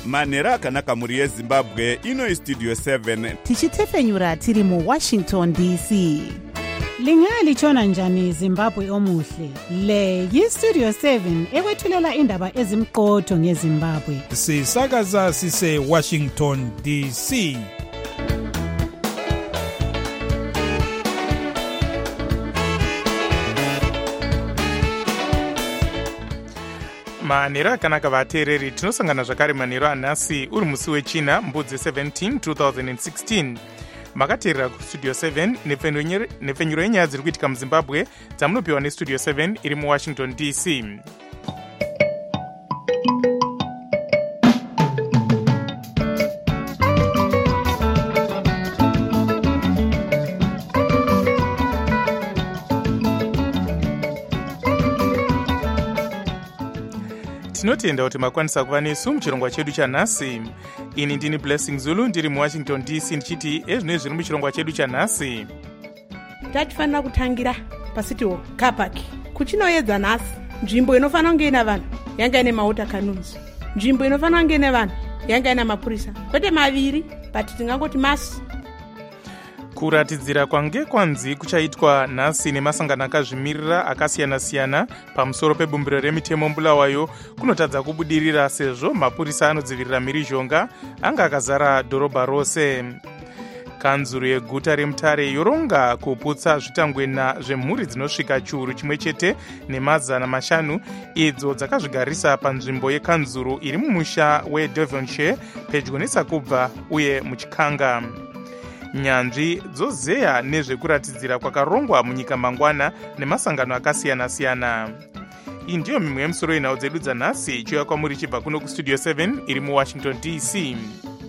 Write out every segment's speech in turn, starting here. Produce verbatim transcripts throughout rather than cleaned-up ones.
manhero akanaka mhuri yezimbabwe. Ino istudio seven tichitefenyura tiri muwashington D C. Lingalitshona njani Zimbabwe omuhle? Le yistudio seven ekwethulela indaba ezimqotho ngeZimbabwe. Sisakaza sise Washington D C. manhero akanaka vateereri, tinosangana zvakare manhero anhasi uri musi wechina mbudzi seventeen twenty sixteen. makateerera kustudio seven nepfenyuro yenyaya dziri kuitika muzimbabwe dzamunopiwa nestudio seven iri muwashington D C. tinotenda kuti makwanisa kuva nesu muchirongwa chedu chanhasi. Ini ndini Blessing Zulu ndiri muwashington D C ndichiti ezvinoi zviri muchirongwa chedu chanhasi. Tatifanira kutangira paCity Car Park. Kuchinoedza nhasi nzvimbo inofanira kunge ina vanhu yanga ine maota kanunzi. Nzvimbo inofanira kunge ine vanhu yanga ina mapurisa. Kwete maviri but tingangoti masi. Kuratidzira kwange kwanzi kuchaitwa nhasi nemasangano akazvimirira akasiyana-siyana pamusoro pebumbiro remitemo mbulawayo kunotadza kubudirira sezvo mapurisa anodzivirira mhirizhonga anga akazara dhorobha rose. Kanzuru yeguta reMutare yoronga kuputsa zvitangwena zvemhuri dzinosvika chiuru chimwe chete nemazana mashanu idzo dzakazvigarisa panzvimbo yekanzuru iri mumusha weDevonshire pedyo neSakubva uye muchikanga. Nyanzvi dzozeya nezvekuratidzira kwakarongwa munyika mangwana nemasangano akasiyana-siyana. Iyi ndiyo mimwe yemusoro yenhau dzedu dzanhasi ichiuya kwamuri chibva kuno kustudio seven iri muwashington D C.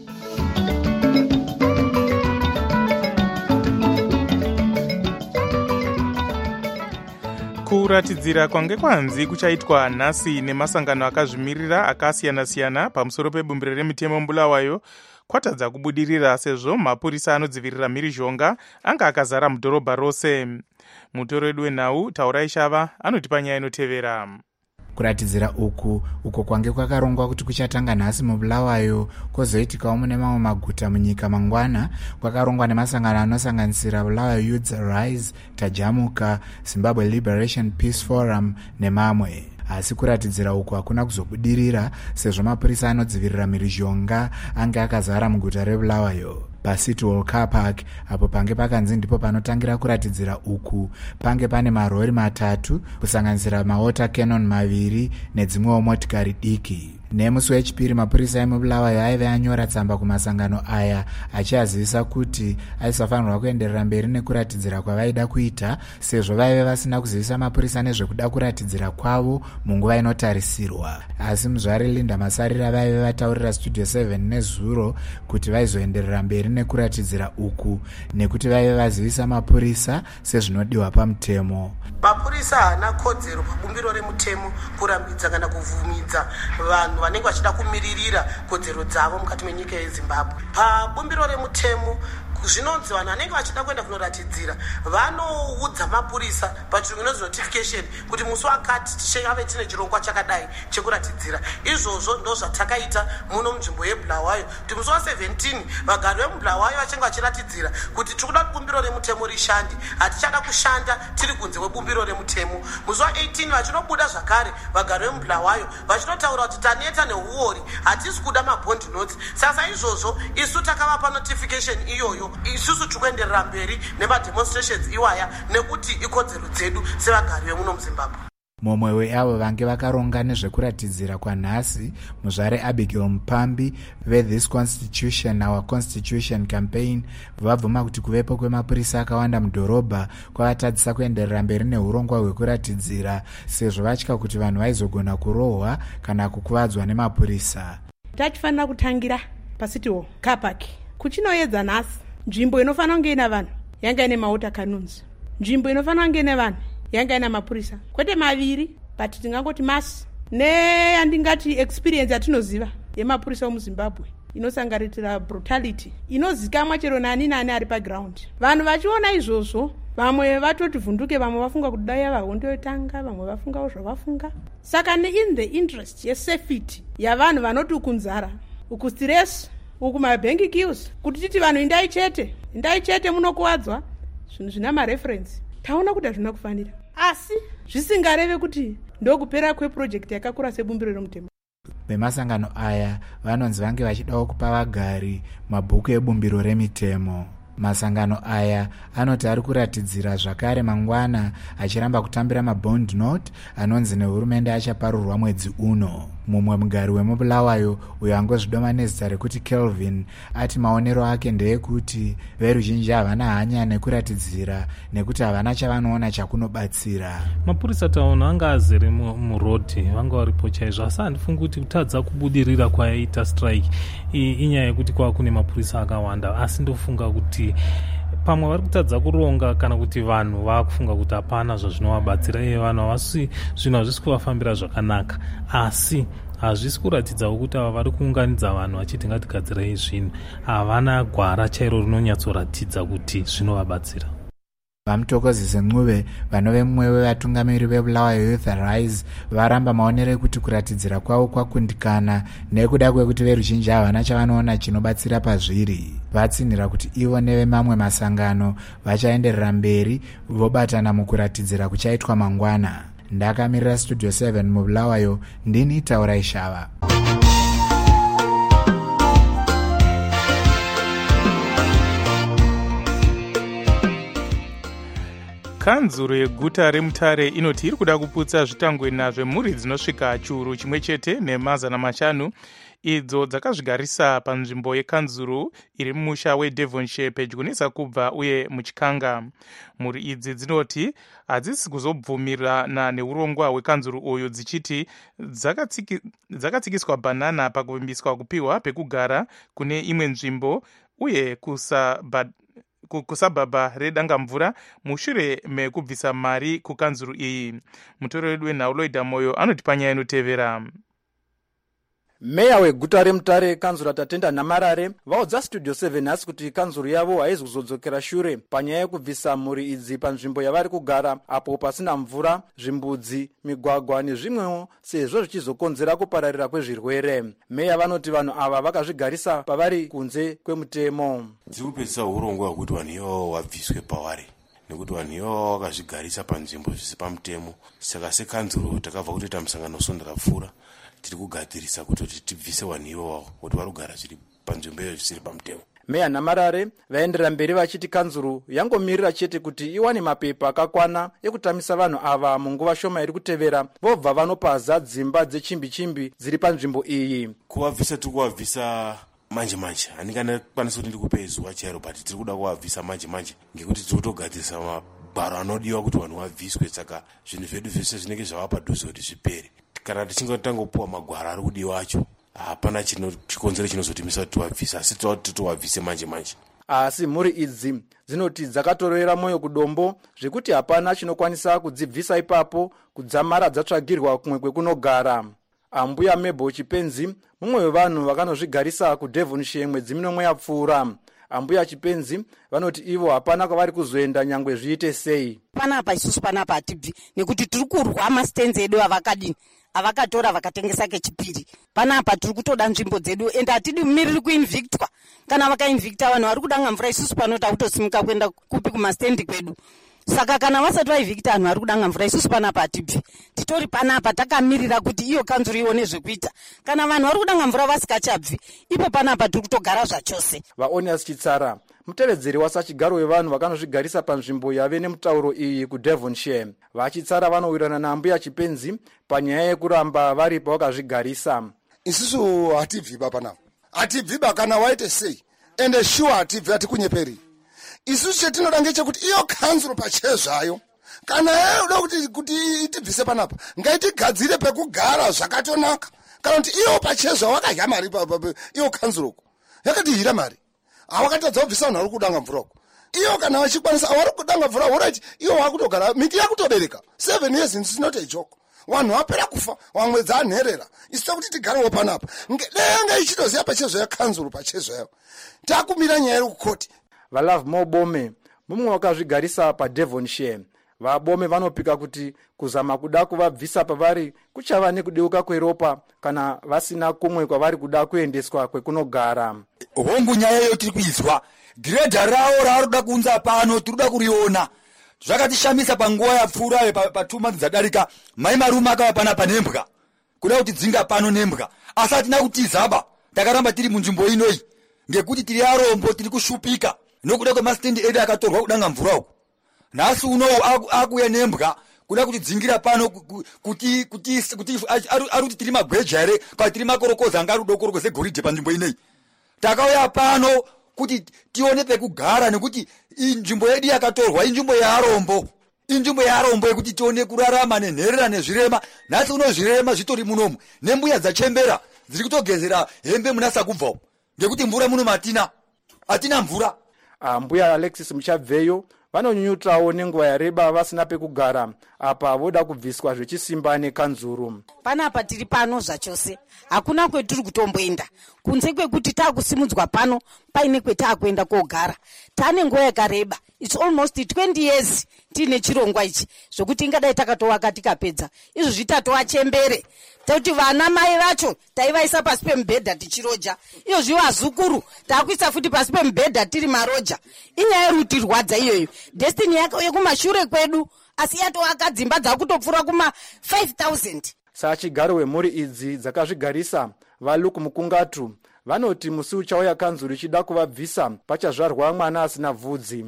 Kuratidzira kwange kwanzi kuchaitwa nhasi nemasangano akazvimirira akasiyana-siyana pamusoro pebumbiro remitemo mbulawayo kwatadza kubudirira sezvo mapurisa anodzivirira mhirizhonga anga akazara mudhorobha rose. Mutoro wedu wenhau Taurai Shava anotipa nyaya inotevera. Kuratidzira uku uko kwange kwakarongwa kuti kuchatanga nhasi mubulawayo kwozoitikawo mune mamwe maguta munyika mangwana kwakarongwa nemasangano anosanganisira Bulawayo Youth Rise, Tajamuka, Zimbabwe Liberation Peace Forum nemamwe. Asi kuratidzira uku hakuna kuzobudirira sezvo mapurisa anodzivirira mhirizhonga anga akazara muguta reBulawayo. paCity Car Park apo pange pakanzi ndipo panotangira kuratidzira uku pange pane marori matatu kusanganisira mawater cannon maviri nedzimwewo motikari diki. Nemusi wechipiri mapurisa emubulawayo aive anyora tsamba kumasangano aya achiazivisa kuti aisafanirwa kuenderera mberi nekuratidzira kwavaida kuita sezvo vaive vasina kuzivisa mapurisa nezvekuda kuratidzira kwavo munguva inotarisirwa. Asi muzvari Linda Masarira vaive vataurira studio seven nezuro kuti vaizoenderera mberi nekuratidzira uku nekuti vaive vazivisa mapurisa sezvinodiwa pamutemo. Mapurisa haana kodzero pabumbiro remutemo kurambidza kana kuvhumidza vanhu vanenge vachida kumiririra kodzero dzavo mukati menyika yeZimbabwe. Pabumbiro remutemo zvinonzi vanhu vanenge vachida kuenda kunoratidzira vanoudza mapurisa pachirungu inonzi notification kuti musi wakati tichave tine chirongwa chakadai chekuratidzira. Izvozvo ndo zvatakaita muno munzvimbo yeBulawayo kuti musi waseventeen vagari vemuBulawayo vachange vachiratidzira kuti tikuda kuti bumbiro remutemo rishande, hatichada kushanda tiri kunze kwebumbiro remutemo. Musi wa-eighteen vachinobuda zvakare vagari vemuBulawayo vachinotaura kuti taneta neuori hatisi kuda mabond notes. Sasa izvozvo isu takavapa notification iyoyo isusu tikuenderera mberi nemademonstrations iwaya nekuti ikodzero dzedu sevagari vemuno muZimbabwe. Mumwe weavo vange vakaronga nezvekuratidzira kwanhasi muzvare Abigail Mupambi ve-This Constitution Our Constitution campaign vabvuma kuti kuvepo kwemapurisa akawanda mudhorobha kwavatadzisa kuenderera mberi neurongwa hwekuratidzira sezvo vatya kuti vanhu vaizogona kurohwa kana kukuvadzwa nemapurisa. Tatifanira kutangira paCity Car Park. Kuchinoedza nhasi nzvimbo inofanira kunge ina vanhu yanga ine maota kanunzi. Nzvimbo inofanira kunge ine vanhu yanga ina mapurisa. Kwete maviri but tingangoti masi. Neyandingati experience yatinoziva yemapurisa womuZimbabwe inosangaritira brutality inozikamwa chero nani nani ari paground. Vanhu vachiona izvozvo vamwe vatoti vhunduke, vamwe vafunga kuti dai yavahondo yotanga, vamwe vafungawo zvavafunga. Saka in the interest yesafety yavanhu vanoti kunzara uku stress uku mabhengi kills kuti titi vanhu indai chete indai chete munokuwadzwa zvinhu zvina mareferensi taona kuti hazvina kufanira asi zvisingareve kuti ndokupera kweprojekti yakakura sebumbiro remutemo. Vemasangano aya vanonzi vange vachidawo kupa vagari mabhuku ebumbiro remitemo. Masangano aya anoti ari kuratidzira zvakare mangwana achiramba kutambira mabond note anonzi nehurumende achaparurwa mwedzi uno. Mumwe mugari wemubulawayo uyo angozvidoma nezita rekuti Kelvin ati maonero ake ndeyekuti veruzhinji havana hanya nekuratidzira nekuti havana chavanoona chakunobatsira. Mapurisa taona anga azere murodhi vanga varipo chaizvo asi handifungi kuti kutadza kubudirira kwaita strike inyaya yekuti kwava kune mapurisa akawanda asi ndofunga kuti pamwe vari kutadza kuronga kana kuti vanhu vakufunga kuti hapana zvazvinovabatsira iye vanhu havasi zvinhu hazvisi kuvafambira zvakanaka asi hazvisi kuratidzawo kuti ava vari kuunganidza vanhu vachiti ngatigadzirei zvinhu havana gwara chairo rinonyatsoratidza kuti zvinovabatsira. Vamutokozese Ncube vanove mumwe wevatungamiri vebulawayo Youth Arise varamba maonero ekuti kuratidzira kwavo kwakundikana nekuda kwekuti veruzhinji havana chavanoona chinobatsira pazviri. Vatsinhira kuti ivo nevemamwe masangano vachaenderera mberi vobatana mukuratidzira kuchaitwa mangwana. Ndakamirira Studio seven mubulawayo ndini Taurai Shava. Kanzuro yeguta reMutare inoti iri kuda kuputsa zvitangwena zvemhuri dzinosvika chiuru chimwe chete nemazana mashanu idzo dzakazvigarisa panzvimbo yekanzuro iri mumusha weDevonshire pedyo neSakubva uye muchikanga. Mhuri idzi dzinoti hadzisi kuzobvumirana neurongwa hwekanzuro uyu dzichiti dzakatsiki, dzakatsikiswa bhanana pakuvimbiswa kupiwa pekugara kune imwe nzvimbo uye kusabha kusabhabha redangamvura mushure mekubvisa mari kukanzuro iyi. Mutori wedu wenhau Loida Moyo anoti panyaya inotevera. Meya weguta reMutare kanzuro Tatenda Namarare vaudza Studio seven asi kuti kanzuro yavo haizi kuzodzokera shure panyaya yekubvisa mhuri idzi panzvimbo yavari kugara apo pasina mvura, zvimbudzi, migwagwa nezvimwewo sezvo zvichizokonzera kupararira kwezvirwere. Meya vanoti vanhu ava vakazvigarisa pavari kunze kwemutemo. Tiri kupedzisa urongwa hwekuti vanhu ivavo vabviswe pavari nekuti vanhu ivavo vakazvigarisa panzvimbo zvisi pamutemo. Saka sekanzuro takabva kutoita musangano usondera pfuura tiri kugadzirisa kuti tibvise vanhu ivavo kuti vari kugara zviri panzvimbo iyo zvisiri pamutemo. Meya Namarare vaenderera mberi vachiti kanzuro yangomirira chete kuti iwane mapepa akakwana ekutamisa vanhu ava munguva shoma iri kutevera vobva vanopaza dzimba dzechimbi-chimbi dziri panzvimbo iyi. Kuvabvisa tiri kuvabvisa manje manje handingana kwanisa kuti ndikupe zuva chairo but tiri kuda kuvabvisa manje manje ngekuti tiri kutogadzirisa mabharo anodiwa kuti vanhu vabviswe. Saka zvinhu zvedu zvese zvinenge zvava padhuze kuti zvipere. Kana tichinge tangopuwa magwara ari kudiwa acho hapana chikonzero chinozotimisa kuti tivabvise asi toti tivabvise manje manje. Asi mhuri idzi dzinoti dzakatorera moyo kudombo zvekuti hapana chinokwanisa kudzibvisa ipapo kudzamara dzatsvagirwa kumwe kwekunogara. Ambuya Mebo Chipenzi mumwe wevanhu vakanozvigarisa kuDevonshire mwedzi minomwe yapfuura. Ambuya Chipenzi vanoti ivo hapana kwavari kuzoenda nyangwe zviite sei. Panapa isusu panapa hatibvi nekuti tiri kurwa masitenzi edu avakadini avakatora vakatengesa kechipiri. Panapa tiri kutoda nzvimbo dzedu ende hatidi mumiriri kuinvictwa. Kana vakainvicta vanhu vari kudanga mvura isusu pano takutosimuka kuenda kupi kumasitendi kwedu. Saka kana vasati vaivhikita vanhu vari kudanga mvura isusu panapa hatibvi. Titori panapa takamirira kuti iyo kanzuro ione zvekuita. Kana vanhu vari kudanga mvura vasikachabvi ipo panapa tiri kutogara zvachose. Vaonias Chitsara mutevedzeri wasachigaro wevanhu vakanozvigarisa panzvimbo yave nemutauro iyi kuDevonshire. Vachitsara vanowirana naambuya Chipenzi panyaya yekuramba vari pavakazvigarisa. Isusu hatibviba panapa. Hatibviba kana waite sei. Ende sure hatibvi hatikunyeperi. Isusu chetinoda ngechekuti iyo kanzuro pachezvayo kana yeye uda kuti kuti itibvise panapa ngaitigadzire pekugara zvakatonaka kana kuti iyo pachezvayo wakadya mari iyo kanzuroko yakatihira mari awakatadza kubvisa vanhu vari kudanga mvurako iyo kana vachikwanisa avari kudanga mvura alright iyo wakutogara miti yakutobereka seven years is not a joke. Vanhu vapera kufa vamwe dzanherera isita kuti tigarewo panapa denga ichitoziya pachezvayo kanzuro pachezvayo takumira nyaya iri kukoti. Valove Mobome mumwe wakazvigarisa paDevonshire vabome vanopika kuti kuzama kuda kuvabvisa pavari kuchava nekudeuka kweropa kana vasina kumwe kwavari kuda kuendeswa kwekunogara. Hongu nyaya iyo tiri kuizwa giredha rawo raaroda kunza pano tiroda kuriona. Zvakatishamisa panguva yapfuura patuma dzadarika mai marume akava pana panembwa kuda kuti dzinga pano nembwa asi hatina kutizaba takaramba tiri munzvimbo inoi ngekuti tiri arombo tiri kushupika nokuda kwemastendi edu akatorwa kudanga mvura uku. Nhasi unowu akuya nembwa kuda kuti dzingira pano kuti kuti kuti ari kuti tiri magweja here kana tiri makorokoza anga ari kudokorokoze goridhe panzvimbo inei. Takauya pano kuti tione pekugara nekuti inzvimbo yedu yakatorwa inzvimbo yaarombo inzvimbo yaarombo yekuti tione kurarama nenherera nezvirema. Nhasi uno zvirema zvitori munomu nembuya dzachembera dziri kutogezera hembe munasa kubva ngekuti mvura muno matina hatina mvura. Ah, mbuya Alexis Muchabveyo vanonyunyutawo nenguva yareba vasina pekugara apa voda kubviswa zvechisimba nekanzuru. Panapa tiri pano zvachose hakuna kwetiri kutomboenda kunze kwekuti taakusimudzwa pano paine kwetaakuenda kogara. Tane nguva yakareba it's almost twenty years tiine chirongwa ichi zvokuti ingadai takatovaka tikapedza izvo zvitatova chembere tekuti vana mai vacho taivaisa pasi pemubhedha tichiroja iyo zvivo vazukuru taakuisa futi pasi pemubhedha tiri maroja. Inyaya yerutirwadza iyoyo destiny yako yekumashure kwedu asi yatovaka dzimba dzakutopfuura kuma five thousand. Sachigaro wemhuri idzi dzakazvigarisa valuku mukungatu vanoti musi uchauya kanzuru ichida kuvabvisa pachazvarwa mwana asina vhudzi.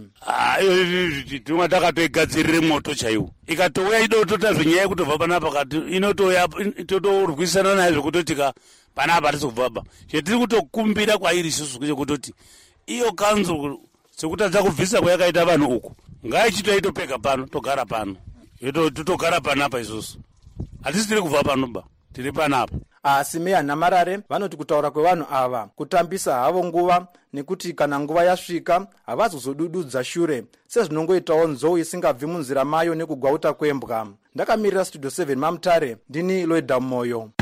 Tumwa takatoigadzirire moto chaiwo ikatouya idotota zvenyaya yekutobva panapa kati inotoya totorwisana naye zvekutotika panapa hatisokubvaba. Chetiri kutokumbira kwairi isusu chekutoti iyo kanzuru sekutadza kubvisa kwayakaita vanhu uku ngaichitoitopeka pano togara pano totogara panapa isusu hatisi tiri kubva panoba tiri panapa. Asi meya Namarare vanoti kutaura kwevanhu ava kutambisa havo nguva nekuti kana nguva yasvika havazozodududza shure sezvinongoitawo nzou isingabvi munzira mayo nekugwauta kwembwa. Ndakamirira Studio seven Mamutare ndini Loida Moyo.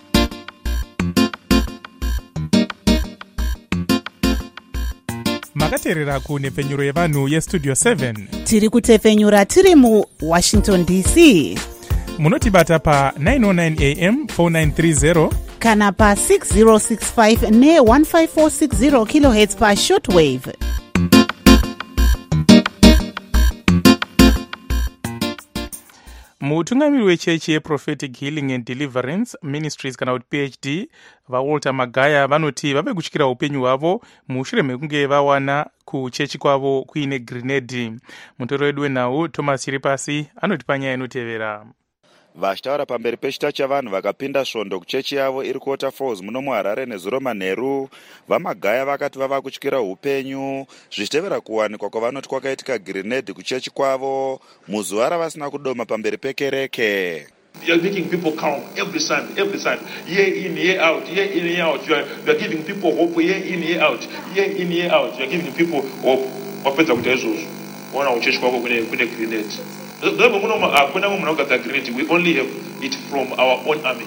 makateerera kunhepfenyuro yevanhu yestudio seven. Tiri kutepfenyura tiri muWashington D C. Munotibata pa nine oh nine A M four nine three zero kana pa six zero six five ne one five four six zero kilohertz pa shortwave. mutungamiri wechechi yeProphetic Healing and Deliverance Ministries kana kuti P H D vaWalter Magaya vanoti vave kutyira upenyu hwavo mushure mekunge vawana kuchechi kwavo kuine grenade. Mutoro wedu wenhau Thomas Chiripasi anoti panyaya inotevera. Vachitaura pamberi pechita chavanhu vakapinda svondo kuchechi yavo iri kuwater falls muno muHarare nezuro manheru, vaMagaya vakati vava kutyira upenyu zvichitevera kuwanikwa kwavanoti kwakaitika grenade kuchechi kwavo muzuva ravasina kudoma pamberi pekereke. You are making people calm every Sunday, every Sunday, year in, year out, year in, year out. You are, you are giving people hope, year in, year out, year in, year out. You are giving people hope. Wapeta kuti izvozvo wana uchechi kwako kune kune grenade. We only have it from our own army.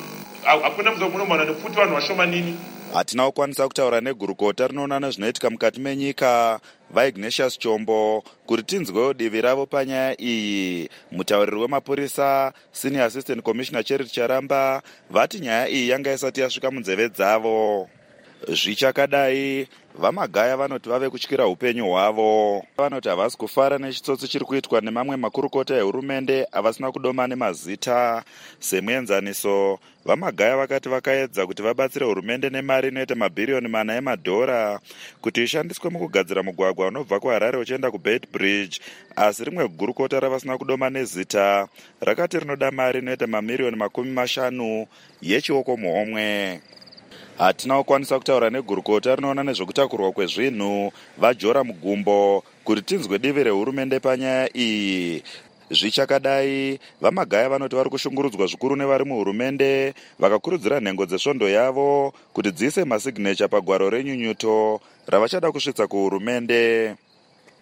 Hatina kukwanisa kutaura negurukota rinoona nezvinoitika mukati menyika vaIgnatius Chombo kuti tinzwewo divi ravo panyaya iyi. Mutauriri wemapurisa Senior Assistant Commissioner Charity Charamba vati nyaya iyi yanga isati yasvika munzeve dzavo. Zvichakadai vaMagaya vanoti vave kutyira upenyu hwavo. Vanoti havasi kufara nechitsotsi chiri kuitwa nemamwe makurukota ehurumende havasina kudoma nemazita. Semuenzaniso, vaMagaya vakati vakaedza kuti vabatsire hurumende nemari inoita mabhiriyoni mana emadhora kuti ishandiswe mukugadzira mugwagwa unobva kuHarare uchienda kuBeit Bridge, asi rimwe gurukota ravasina kudoma nezita rakati rinoda mari inoita mamiriyoni makumi mashanu yechioko muhomwe. Hatina kukwanisa kutaura negurukota rinoona nezvekutakurwa kwezvinhu vaJora Mugumbo kuti tinzwe divi rehurumende panyaya iyi. Zvichakadai, vaMagaya vanoti vari kushungurudzwa zvikuru nevari muhurumende vakakurudzira nhengo dzesvondo yavo kuti dziise masignature pagwaro renyunyuto ravachada kusvitsa kuhurumende.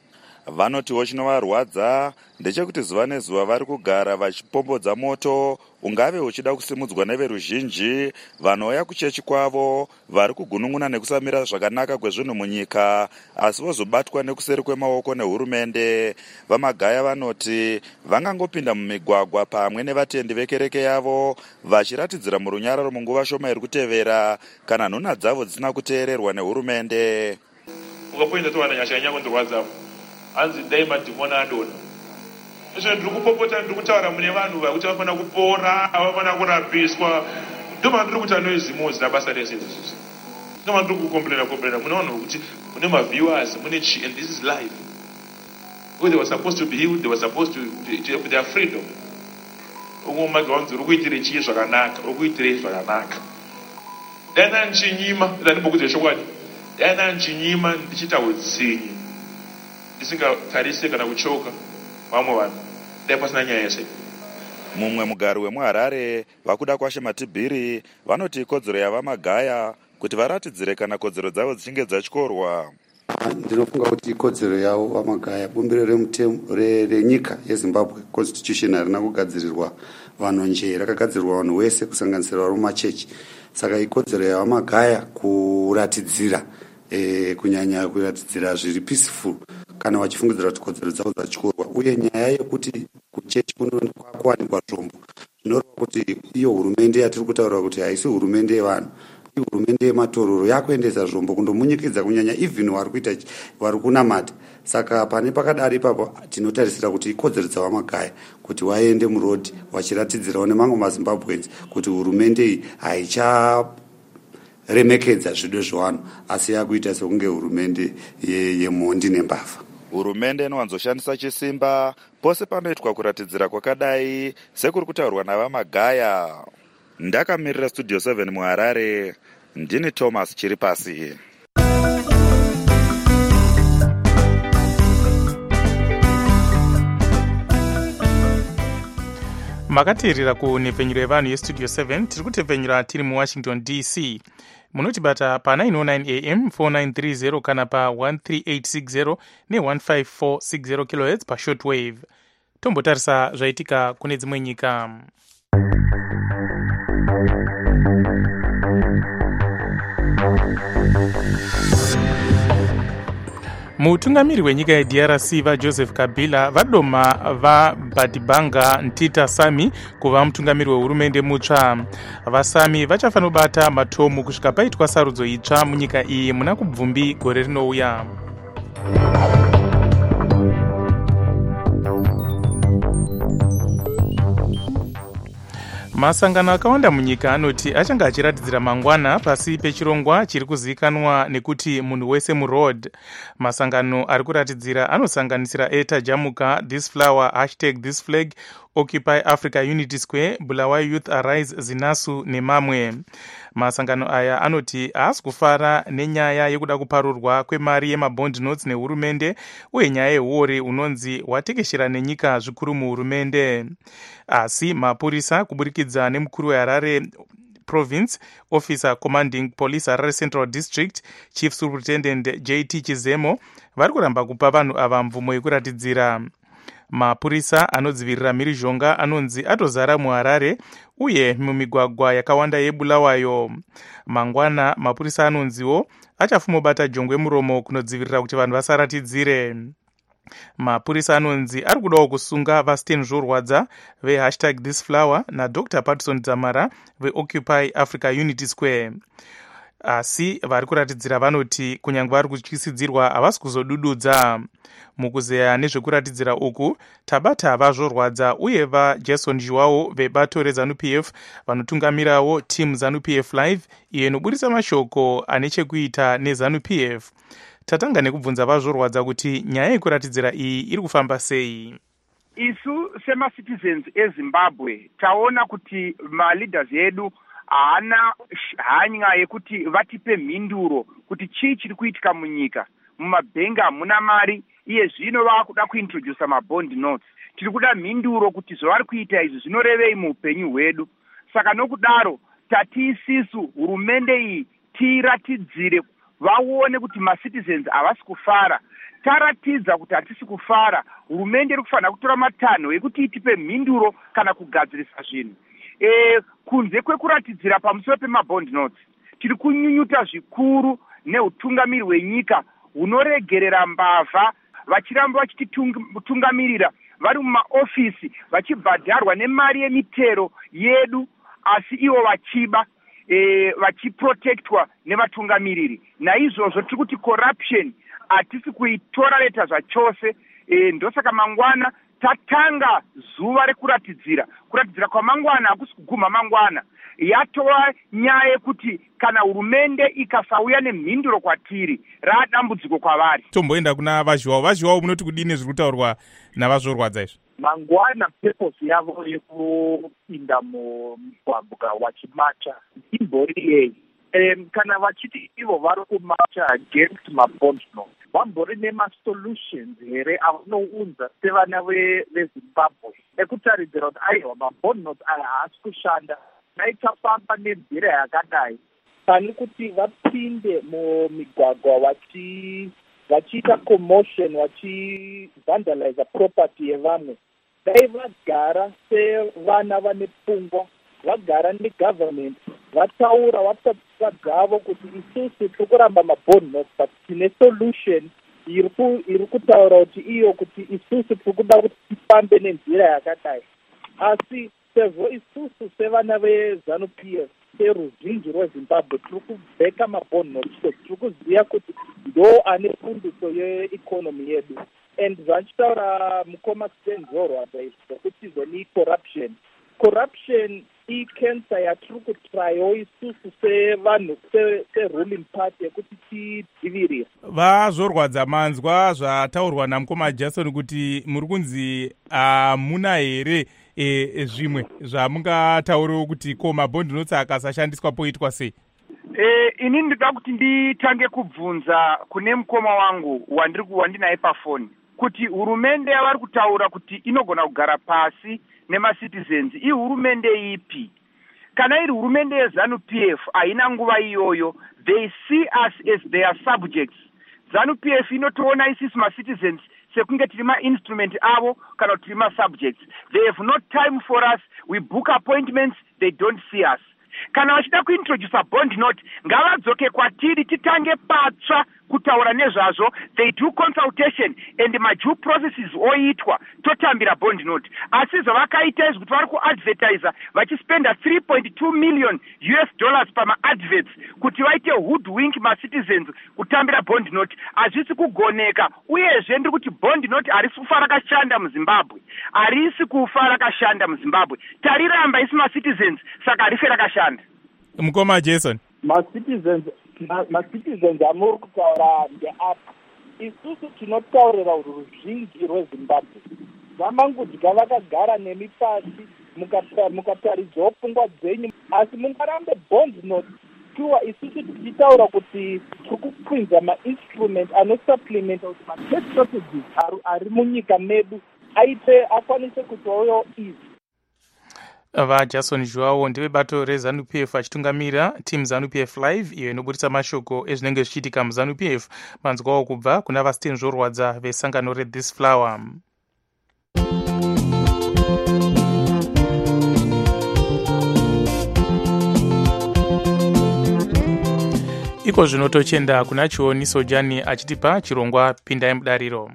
vanotiwo chinovarwadza ndechekuti zuva nezuva vari kugara vachipombodza moto ungave uchida kusimudzwa neveruzhinji vanouya kuchechi kwavo vari kugunun'una nekusamira zvakanaka kwezvinhu munyika asi vozobatwa nekuseri kwemaoko nehurumende. Vamagaya vanoti vangangopinda mumigwagwa pamwe nevatendi vekereke yavo vachiratidzira murunyararo munguva shoma iri kutevera kana nhuna dzavo dzisina kuteererwa nehurumende. Ukapoinda towana nyasha yangu ndorwadza hanzi dai madhimona adona izvo ndiri kupopota ndiri kutaura mune vanhu vakuti vafana kupora vafana kurabiswa ndoma ndiri kuti anoizimodza basa rese izvozvo ndoma ndiri kukomplena komplena mune vanhu kuti mune maviewers mune chi and this is life who they were supposed to be healed they were supposed to, to, to have their freedom ukumagawanzi uri kuitire chii zvakanaka uri kuitire zvakanaka dana nchinyima ndandibokudze chokwadi dana nchinyima ndichita utsinyi ndisingatarisi kana kuchoka vamwe vanhu dai pasina nyaya yese. Mumwe mugari wemuharare vakuda kwashe matibhiri vanoti ikodzero yavamagaya kuti varatidzire kana kodzero dzavo dzichinge dzatyorwa. Ndinofunga kuti ikodzero yavo vamagaya bumbiro remutemo renyika yeZimbabwe constitution harina kugadzirirwa vanhu nje rakagadzirirwa vanhu wese kusanganisira vari mumachechi. Saka ikodzero yavamagaya kuratidzira e, kunyanya kuratidzira zviri peaceful kana vachifungidzira kuti kodzero dzavo dzatyorwa uye nyaya yekuti kuchechi kwakuwanikwa zvombo zvinoreva kuti iyo hurumende yatiri kutaura kuti haisi hurumende yevanhu hurumende yematororo yakuendesa zvombo kundomunyikidza kunyanya even vari kuita vari kunamata. Saka pane pakadari ipapo tinotarisira kuti ikodzero dzavamagaya kuti vaende murodhi vachiratidzirawo nemamwe mazimbabwenzi kuti hurumende iyi haicharemekedza zvido zvevanhu asi yakuita sekunge hurumende yemhondi nembavha. Hurumende inowanzoshandisa chisimba pose panoitwa kuratidzira kwakadai sekuri kutaurwa navamagaya. Ndakamirira Studio seven muHarare, ndini Thomas Chiripasi. Makateerera kunhepfenyuro yevanhu yestudio seven tiri kutepfenyura tiri muWashington D C. Munotibata pa nine oh nine A M four nine three zero kana pa one three eight six zero ne one five four six zero kilohertz pa shortwave. Tombotarisa zvaitika kune dzimwe nyika. Mutungamiri wenyika yeD R C vaJoseph Kabila vadoma vaBadibanga Ntita Sami kuva mutungamiri wehurumende mutsva. Vasami vachafanira kubata matomu kusvika paitwa sarudzo itsva munyika iyi muna kubvumbi gore rinouya. Masangano akawanda munyika anoti achanga achiratidzira mangwana pasi pechirongwa chiri kuzivikanwa nekuti munhu wese muroad. Masangano ari kuratidzira anosanganisira Eta Jamuka, This Flower, Hashtag This Flag, Occupy Africa Unity Square, Bulawayo Youth Arise, Zinasu nemamwe. Masangano aya anoti haasi kufara nenyaya yekuda kuparurwa kwemari yemabond notes nehurumende uye nyaya yehuori unonzi watekeshera nenyika zvikuru muhurumende. Asi mapurisa kuburikidza nemukuru weHarare Province Officer Commanding Police Harare Central District Chief Superintendent J T Chizemo vari kuramba kupa vanhu ava mvumo yekuratidzira. Mapurisa anodzivirira mhirizhonga anonzi atozara muHarare uye mumigwagwa yakawanda yeBulawayo. Mangwana mapurisa anonziwo achafumobata jongwe muromo kunodzivirira kuti vanhu vasaratidzire. Mapurisa anonzi ari kudawo kusunga vaStan Zvorwadza veHashtag This Flower naDr Patson Dzamara veOccupy Africa Unity Square. Asi vari kuratidzira vanoti kunyange vari kutyisidzirwa havasi kuzodududza. Mukuzeya nezvekuratidzira uku tabata vaZvorwadza uye vaJason Zhiwawo vebato reZANU P F vanotungamirawo team ZANU P F Live iyo inoburisa mashoko ane chekuita neZANU P F. Tatanga nekubvunza vaZvorwadza kuti nyaya yekuratidzira iyi iri kufamba sei. Isu sema citizens eZimbabwe taona kuti maleaders edu haana hanya yekuti vatipe mhinduro kuti chii chiri kuitika munyika. Mumabhengi hamuna mari iye zvino vakuda kuintroduce mabond notes. Tiri kuda mhinduro kuti zvavari kuita izvi zvinorevei muupenyu hwedu. Saka nokudaro tati isisu hurumende iyi tiratidzire vaone kuti macitizens havasi kufara. taratidza kuti hatisi kufara, hurumende iri kufanira kutora matanho ekuti itipe mhinduro kana kugadzirisa zvinhu. E, kunze kwekuratidzira pamusoro pemabond notes, tiri kunyunyuta zvikuru neutungamiri hwenyika hunoregerera mbavha vachiramba vachititungamirira vari mumaofisi vachibhadharwa nemari yemitero yedu, asi ivo vachiba e, vachiprotektwa nevatungamiriri. Naizvozvo tiri kuti corruption hatisi kuitora leta zvachose. E, ndosaka mangwana tatanga zuva rekuratidzira. Kuratidzira kwamangwana hakusi kuguma mangwana. Yatova nyaya yekuti kana hurumende ikasauya nemhinduro kwatiri, radambudziko kwavari. Tomboenda kuna vazhiwawo. Vazhiwawo munoti kudini zviri kutaurwa navazorwadza izvi? Mangwana purpose yavo yekupinda mumugwagwa wachimacha imbori yei? Um, kana vachiti ivo vari kumacha against mabond notes, vambori nemasolutions here avanounza sevana vezimbabwe ekutaridzira kuti aiwa mabond notes aya haasi kushanda, naichafamba nenzira yakadai pane kuti vapinde mumigwagwa vachi vachiita commotion vachivandaliza property yevamwe. Dai vagara sevana vane pfungwa, vagara negovernment, vataura vapapfa dzavo kuti isusu tiri kuramba mabond notes but tine solution iri kutaura kuti iyo kuti isusu tiri kuda kuti tifambe nenzira yakadai. Asi sezvo isusu sevana vezanu P F seruzhinji rwezimbabwe tiri kubheka mabond notes, tiri kuziva kuti ndo ane fundiso yeeconomy yedu. And zvachitaura mukoma senzorwadza izvi zvokuti zoni corruption corruption icancer yatiri kutrayo isusu sevanhu seruling party yekuti tidzivirira. Vazorwadza manzwa zvataurwa namukoma Jason kuti muri kunzi hamuna here e, zvimwe zvamungatauriwo kuti ko mabond notes akasashandiswa poitwa sei? E, ini ndida kuti nditange kubvunza kune mukoma wangu wandiri wandinaye pafoni kuti hurumende yavari kutaura kuti inogona kugara pasi nemacitizens ihurumende ipi? Kana iri hurumende yeZanu P F haina nguva iyoyo. They see us as their subjects. ZANU P F inotoona isisi macitizens sekunge tiri ma-instrument avo kana kuti tiri ma-subjects. They have no time for us. We book appointments, they don't see us. Kana vachida kuintroduce a bond note, ngavadzoke kwatiri titange patsva kutaura nezvazvo. They do consultation and madue processes oitwa totambira bond note. Asi zvavakaita izvi kuti vari kuadvertisa vachispenda three point two million U S dollars pama-adverts kuti vaite hoodwink ma-citizens kutambira bond note. Hazvisi kugoneka. Uyezve ndiri kuti bond note harisi kufa rakashanda muZimbabwe. Harisi kufa rakashanda muZimbabwe. Tariramba isi ma-citizens saka harife rakashanda. Mukoma Jason. Ma-citizens ma-citizens amuri kutaura ndeapa. Isusu tinotaurira ruzhinji rweZimbabwe. Vamangudya vakagara nemi pasi mukataridzawo pfungwa dzenyu, asi mungarambe bond note tuwa isusu tichitaura kuti tiri kukwinza ma-instrument anosupplementa kuti ma-tax strategies ari munyika medu aite akwanise kutiwayo easy. VaJason Joao ndevebato reZanu P F achitungamira team ZANU P F Live iyo inoburitsa mashoko ezvinenge zvichiitika muZANU P F. Manzwawo kubva kuna vasitenzvorwadza vesangano reThis Flower. Iko zvino tochenda kuna Chioniso Jani achitipa chirongwa Pindai Mudariro.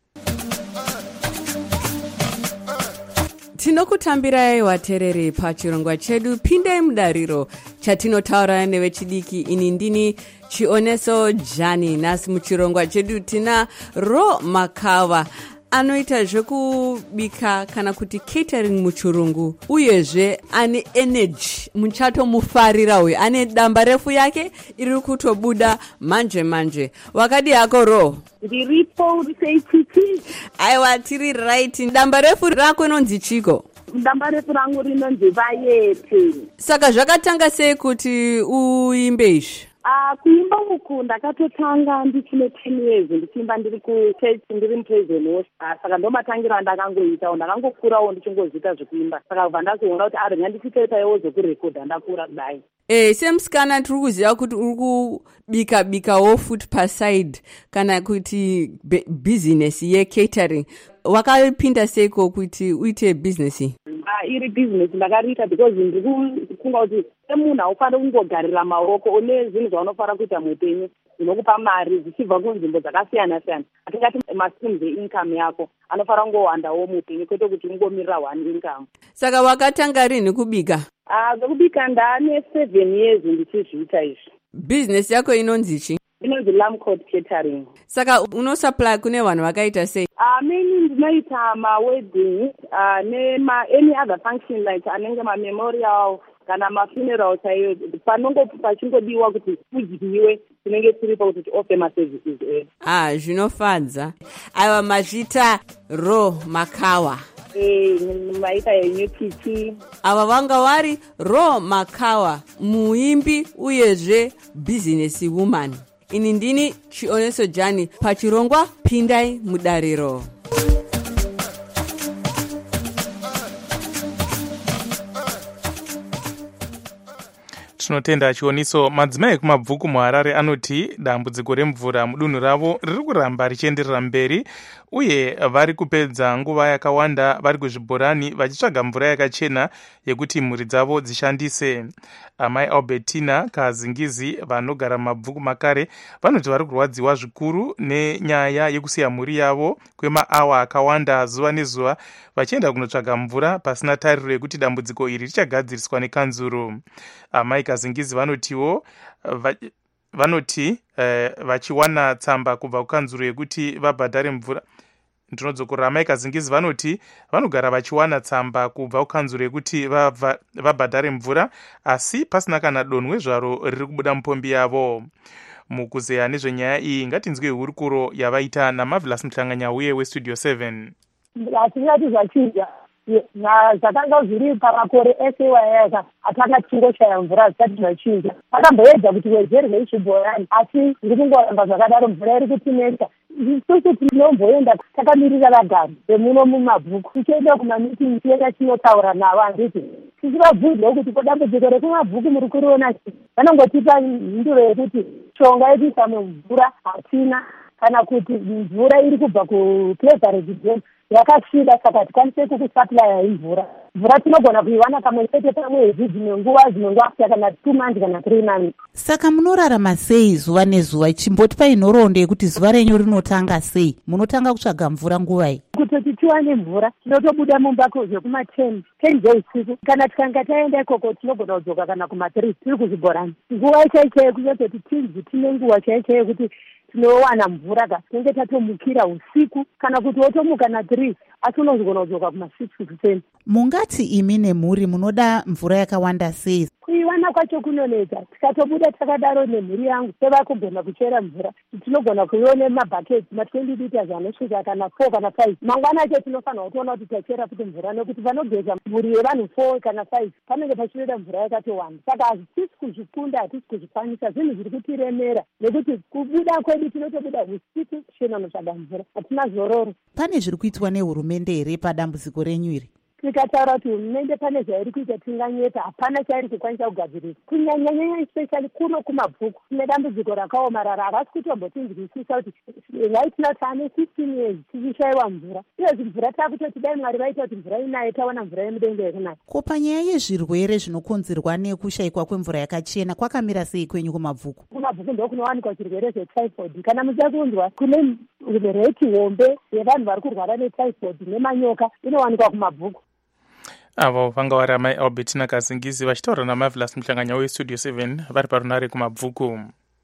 Tinokutambirai waterere pachirongwa chedu Pindai Mudariro chatinotaura nevechidiki. Ini ndini Chioniso Jani. Nasi muchirongwa chedu tina Ro Makava anoita zvekubika kana kuti catering muchirungu, uyezve ane energy muchato mufarira uyu, ane damba refu yake iri kutobuda manje manje. Wakadi yako Ro? Ndiripo seititi. Aiwa, tiri right. Damba refu rako inonzi chiko? Damba refu rangu rinonzi Vayete. Saka zvakatanga sei kuti uimbe izvi? Ah, kuimba uku ndakatotanga ndichine ten years ndichimba ndiri kuchurch ndiri mupraise and worship. Saka ndomatangira ndakangoitawo, ndakangokurawo ndichingozita zvekuimba. Saka kubva ndazoona kuti ari nyandichitoitaiwo zvekurekodha ndakura kudai. Eh, semusikana tiri kuziva kuti uri kubika bikawo futi paside kana kuti bhizinesi yecatering. Wakapinda seiko kuti uite bhizinesi? Ah, iri business ndakariita because ndiri kufunga kuti semunhu haufaniri kungogarira maoko une zvinhu zvaunofanira kuita muupenyu zvinokupa mari zvichibva kunzvimbo dzakasiyana siyana. Atingati mastreams eincome yako anofanira kungowandawo muupenyu kwete kuti ungomirira one income. Saka wakatanga rini kubika? Ah, zvekubika ndane seven years ndichizviita izvi. Business yako inonzi chi? Inonzi Lamcourt Catering. Saka unosupply kune vanhu vakaita sei? Ah, meni ndinoita ma-wedding uh, nema any other function like anenge ma-memorial kana ma-funeral chaiyo panongo pachingodiwa kuti kudyiwe tinenge tiripo kuti tiofe ma-services edu. Ah, zvinofadza. Aiwa mazvita Ro Makawa. Eh, maita yenyutiti. Ava vanga vari Ro Makawa, muimbi uyezve business woman. Ini ndini Chioneso Jani pachirongwa Pindai Mudariro. Tinotenda Chioniso. Madzimai ekumabvuku muHarare anoti dambudziko remvura mudunhu ravo riri kuramba richienderera mberi uye vari kupedza nguva yakawanda vari kuzvibhorani vachitsvaga mvura yakachena yekuti mhuri dzavo dzishandise. Amai Albertina Kazingizi vanogara mumabvuku makare vanoti vari kurwadziwa zvikuru nenyaya yekusiya mhuri yavo kwemaawa akawanda zuva nezuva vachienda kunotsvaga mvura pasina tariro yekuti dambudziko iri richagadziriswa nekanzuru. Amai Kazingizi vanotiwo va, vanoti eh, vachiwana tsamba kubva kukanzuru yekuti vabhadhare mvura. Ndinodzokera. Amai Kazingizi vanoti vanogara vachiwana tsamba kubva kukanzuru yekuti vabhadhare mvura asi pasina kana donwe zvaro riri kubuda mupombi yavo. Mukuzeya nezvenyaya iyi ngatinzwe hurukuro yavaita naMarvelous Mhlanganya uye weStudio seven. Hatingati zvachinja zvakanga zviri pamakore ese wayaka atanga tingoshaya mvura zvisati zvachinja. Takamboedza kuti wezerwe izvibhorani asi ndiri kungoramba zvakadaro mvura iri kutinetsa. Isusu tinomboenda takamirira vagari vemuno mumabhuku tichienda kumamitingi tienda tinotaura navo handiti tichivabvunza kuti ko dambudziko rekumabhuku muri kuriona chii. Vanongotipa mhinduro yekuti shonga yekuisa mumvura hatina kana kuti mvura iri kubva kuplezareji dhem yakasvida saka tikwanise kukusaplaya imvura. Mvura tinogona kuiwana kamwe chete pamwedzi dzimwe nguva dzinongoafta kana two months kana three months. Saka munorarama sei zuva nezuva? Chimbotipai nhoroondo yekuti zuva renyu rinotanga sei? Munotanga kutsvaga mvura nguvai? Kutoti tiwane mvura tinotobuda mumba kuze kuma ten ten dzeusiku kana tikanga taenda ikoko tinogona kudzoka kana kuma three tiri kuzvibhorani. Nguva chaichaiyo kunototi tinzi tine nguva chaichaiyo kuti tinowana mvura ka tinenge tatomukira usiku kana kuti wotomuka na three asi unozogona kudzoka kuma six to ten. Mungati imi nemhuri munoda mvura yakawanda sei? Kuiwana kwacho kunonetsa. Tikatobuda takadaro nemhuri yangu seva kugona kuchera mvura tinogona kuiona mabhaketi ma twenty liters anosvika kana four kana five. Mangwana acho tinofanira kutoona kuti tachera kuti mvura nekuti vanogeza mhuri yevanhu four kana five panenge pachinoda mvura yakatowanda. Saka hatisi kuzvikunda hatisi kuzvikwanisa zvinhu zviri kutiremera nekuti kubuda kwedu tinotobuda usiku tichienda kunotsvaga mvura hatina zororo. Pane zviri kuitwa nehurumende here padambudziko renyu iri? Tikataura kuti hurumende pane zvairi kuita tinganyeta hapana chairi kukwanisa kugadzirisa kunyanyanyanya especially kuno kumabhuku tine dambudziko rakaomarara havasi kutombotinzwisisa kuti vaitina tane fifteen years tichishayiwa mvura iyezvi mvura taakutoti dai mwari vaita kuti mvura inayo tawana mvura yemudenga yekunaya. Ko panyaya yezvirwere zvinokonzerwa nekushayikwa kwemvura yakachena kwakamira sei kwenyu kumabvuku? Kumabvuku ndo kunowanikwa zvirwere zvetyphoid kana mucha kunzwa kune reti hombe yevanhu vari kurwara netyphoid nemanyoka inowanikwa kumabvuku. Avo vanga vari amai Albertina Kazingizi vachitaura naMarvelous Mhlanganya weStudio seven vari parunare kumabvuku.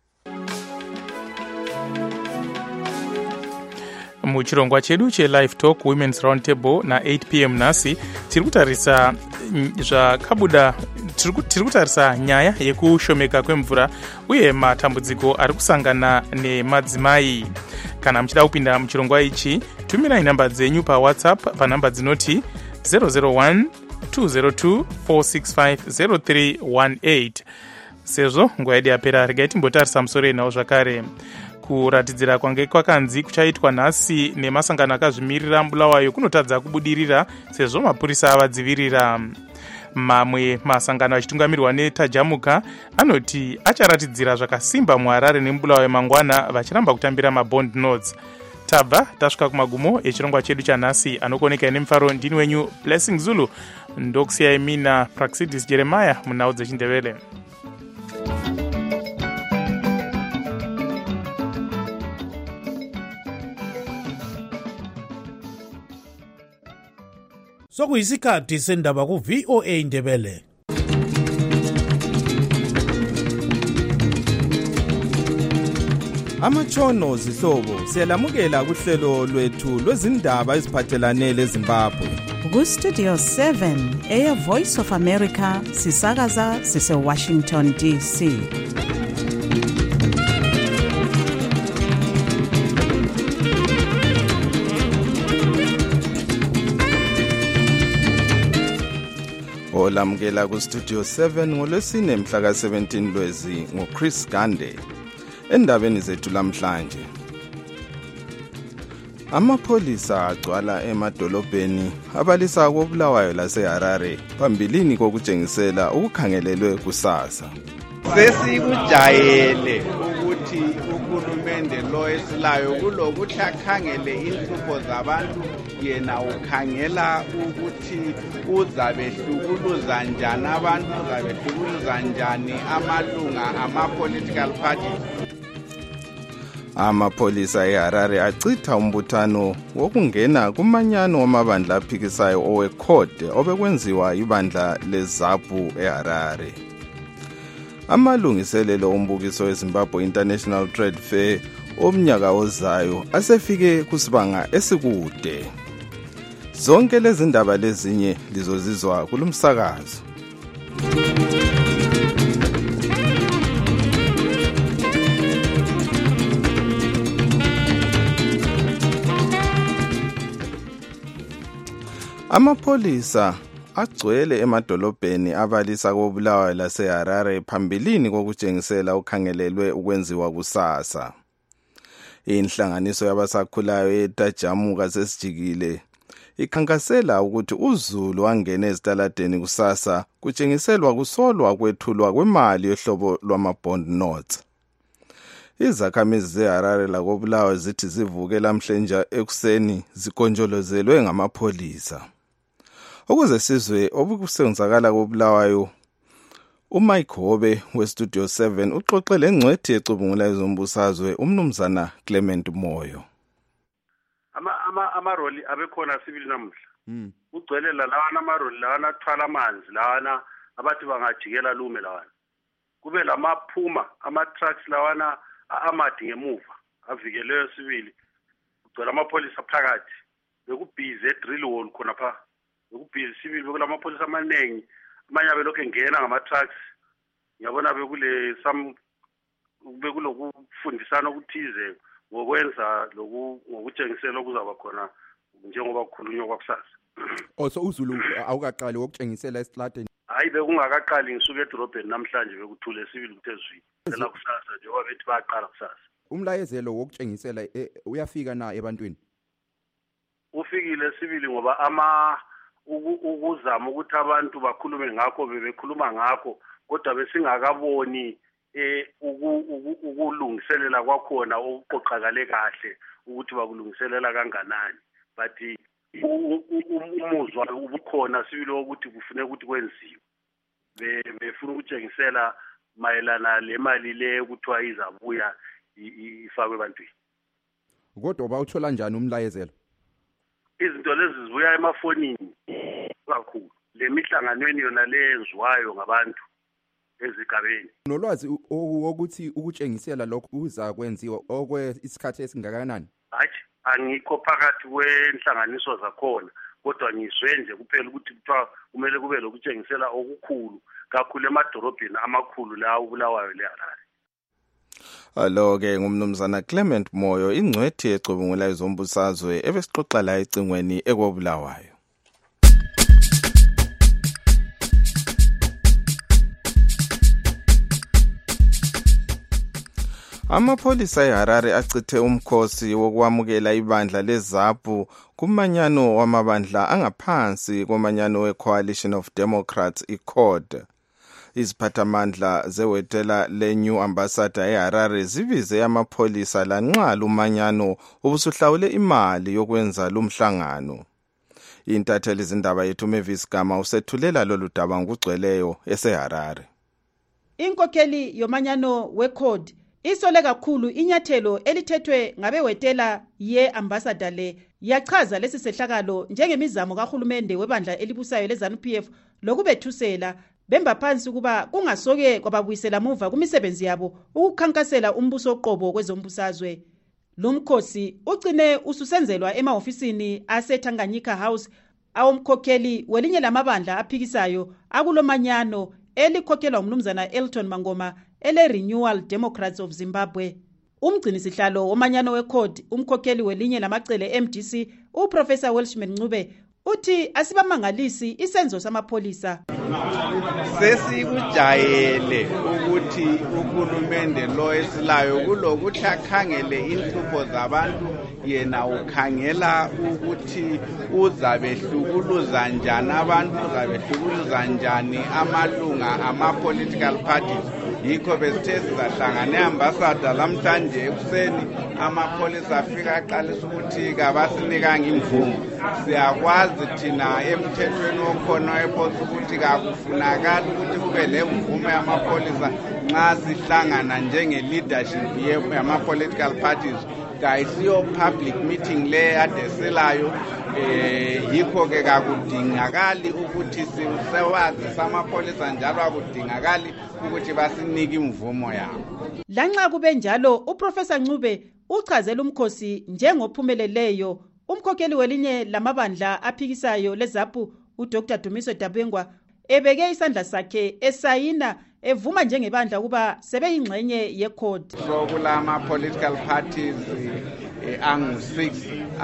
Muchirongwa chedu cheLive Talk Women's Roundtable na eight p m nhasi tiri kutarisa zvakabuda tiri kutarisa nyaya yekushomeka kwemvura uye matambudziko ari kusangana nemadzimai. Kana muchida kupinda muchirongwa ichi tumirai nhamba dzenyu paWhatsApp panhamba dzinoti zero zero one two zero two four six five zero three one eight. Sezvo nguva yedu yapera regai timbotarisa musoro enhau zvakare. Kuratidzira kwange kwakanzi kuchaitwa nhasi nemasangano akazvimirira Bulawayo kunotadza kubudirira sezvo mapurisa avadzivirira. Mamwe masangano achitungamirirwa neTajamuka anoti acharatidzira zvakasimba muHarare neMubulawayo mangwana vachiramba kutambira mabond notes. Tabva tasvika kumagumo echirongwa chedu chanhasi. Anokuoneka nemufaro ndini wenyu Blessing Zulu, ndokusiyai mina Praxidis Jeremiah munhau dzechindevele. Sokuyisikhathi sendaba ku V O A Ndebele. Amachono zihlobo siyalamukela kuhlelo lwethu lwezindaba eziphathelane leZimbabwe. Ku Studio seven Air Voice of America sisakaza sise Washington D C. Olamukela ku Studio seven ngolwesine mhla ka seventeen Lwezi ngoChris Gande. Endabeni zethu lamhlanje, amapholisa agcwala emadolobheni abalisa koBulawayo laseHarare phambilini kokutshengisela ukukhangelelwe kusasa. Sesikujayele ukuthi uhulumende lo esilayo kulokuthi akhangele inhlupho zabantu, yena ukhangela ukuthi uzabehlukuluza njani abantu, uzabehlukuluza njani amalunga ama-political parties. Amapholisa eHarare acitha umbuthano wokungena kumanyano wamabandla aphikisayo owekhode obekwenziwa ibandla leZAPU eHarare. Amalungiselelo ombukiso weZimbabwe International Trade Fair omnyaka ozayo asefike kusibanga esikude. Zonke lezi ndaba lezinye lizozizwa kulumsakazo. Amapholisa agcwele emadolobheni abalisa koBulawayo laseHarare phambilini kokutshengisela ukhangelelwe ukwenziwa kusasa. Inhlanganiso yabasakhulayo eTajamuka sesijikile ikhankasela ukuthi uZulu angene ezitaladeni kusasa kutshengiselwa kusolwa kwethulwa kwemali yohlobo lwamabond notes. Izakhamizi zeHarare lakoBulawayo zithi zivuke lamhlenja ekuseni zigonjolozelwe ngamapholisa. Ukuze sizwe obukusenzakala koBulawayo, uMike Hobe weStudio seven uxoxele ngcwethi ecubungula izombusazwe umnumzana Clement Moyo. ama ama amaroli abekhona sibili namuhla mm. Ugcwele la lawana amaroli lawana athwala amanzi lawana abathi bangajikela lume lawana, kube lamaphuma ama-trucks lawana amade ngemuva avikeleyo sibili, ugcwele amapholisa phakathi, bekubhizi edrill wall khona pha, bekubhizi sibili, bekulamapolisa amaningi, amanye abelokhu engena ngama-trucks. Ngiyabona bekule some bekulokufundisana okuthize ngokwenza loku ngokutshengisela okuzaba khona njengoba kukhulunywa kwakusasa. Also uZulu awukaqali wokutshengisela esitladeni? Hayi, bekungakaqali, ngisuke edrobheni namhlanje bekuthule sibili kuthe zwi. Phela kusasa njengoba bethi bayaqala kusasa. Umlayezelo wokutshengisela e, uyafika na ebantwini? Ufikile sibili ngoba ama ukuzama ukuthi abantu bakhulume ngakho bebekhuluma ngakho, kodwa besingakaboni eh ukulungiselela kwakhona okuqoqakale kahle ukuthi bakulungiselela kanganani, but umuzwa ubukhona sibili ukuthi kufuneka ukuthi kwenziwe, befuna ukutshengisela mayelana le mali le ukuthiwa izabuya ifakwe ebantwini. Kodwa bawuthola njani umlayezelo? Izinto lezi zibuya emafonini kakhulu, le mihlanganweni yona leyenziwayo ngabantu ezigabeni. Nolwazi ukuthi ukutshengisela lokho uza kwenziwa okwe isikhathi esingakanani? Hayi, angikho phakathi kwenhlanganiso zakhona, kodwa ngizwe nje kuphela ukuthi kuthiwa kumele kube lokutshengisela okukhulu kakhulu emadorobheni amakhulu la uBulawayo leHarare. Alo-ke ngumnumzana Clement Moyo, ingcwethi ecubungula izombusazwe ebesixoxa la ecingweni ekoBulawayo. Amapholisa eHarare achithe umkhosi wokwamukela ibandla leZAPU kumanyano wamabandla angaphansi komanyano we-Coalition of Democrats I C O D. Iziphathamandla zewetela le-New Ambassador eHarare zibize amapholisa lanqala umanyano obusuhlawule imali yokwenza lumhlangano. Intatheli izindaba yethu Mavis Gama usethulela lolu daba ngugcweleyo eseHarare. Inkokheli yomanyano we-C O D isole kakhulu inyathelo elithethwe ngabewetela ye-ambassador le yachaza lesi sehlakalo njengemizamo kahulumende webandla elibusayo le-ZANU P F lokubethusela bemba phansi kuba kungasoke kwababuyisela muva kumisebenzi yabo ukukhankasela umbuso oqobo kwezombusazwe. Lumkhosi ugcine ususenzelwa emahofisini aseTanganyika House awomkhokheli welinye lamabandla aphikisayo akulomanyano elikhokhelwa umnumzana Elton Mangoma ele-Renewal Democrats of Zimbabwe. Umgcini sihlalo womanyano we-C O D umkhokheli welinye lamacele M D C uProfessor Welshman Ncube uthi asibamangalisi isenzo samapholisa. Sesikujayele ukuthi uhulumende lo esilayo kulokuthi akhangele inhlupho zabantu yena ukhangela ukuthi uzabehlukuluza njani abantu uzabehlukuluza njani amalunga ama-political parties. Yikho besithe sizahlangana ne-ambassador lamhlanje ekuseni amapholisa afika aqalisa ukuthi kabasinikanga imvumo. Siyakwazi thina emthethweni okhona ephosa ukuthi kakufunakala ukuthi kube lemvumo yamapholisa nxa sihlangana njenge-leadership yama-political parties. Kayisiyo public meeting le adeselayo eh yikho ke kakudingakali ukuthi sisewazi samapholisa njalo akudingakali ukuthi basinike imvumo yabo. Lanxa kube njalo uProfessor Ncube uchazela umkhosi njengophumeleleyo umkhokheli welinye lamabandla aphikisayo leZAPU uDr Dumiso Dabengwa ebeke isandla sakhe esayina evuma njengebandla kuba sebeyingxenye ye-C O D. So kulama political parties angu six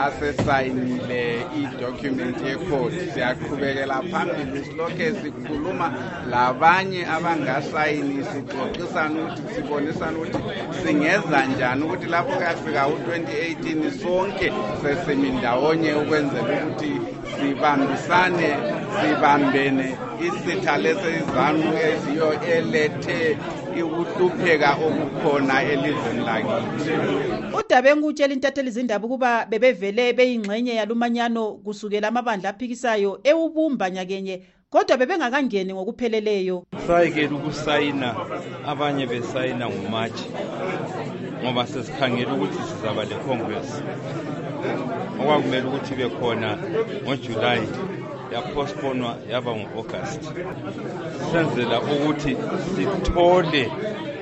asesayinile i-document ye-C O D. Siyaqhubekela phambili silokhe sikhuluma labanye abangasayini sixoxisana ukuthi sibonisana ukuthi singeza njani ukuthi lapho kuyafika u-twenty eighteen sonke sesimindawonye ukwenzela ukuthi sibambisane sibambene isitha lesezanu eziyo elethe ukuhlupheka okukhona elizweni lakithi. uDabengu utshela intatheli izindaba ukuba bebevele beyingxenye yalumanyano kusukela amabandla aphikisayo ewubumba nyakenye kodwa bebengakangeni ngokupheleleyo. Sayekela ukusayina abanye besayina nguMarch ngoba sesikhangela ukuthi sizaba le Congress okwakumele ukuthi ibe khona ngoJuly yapostponwa yaba ngo-August. Senzela ukuthi sithole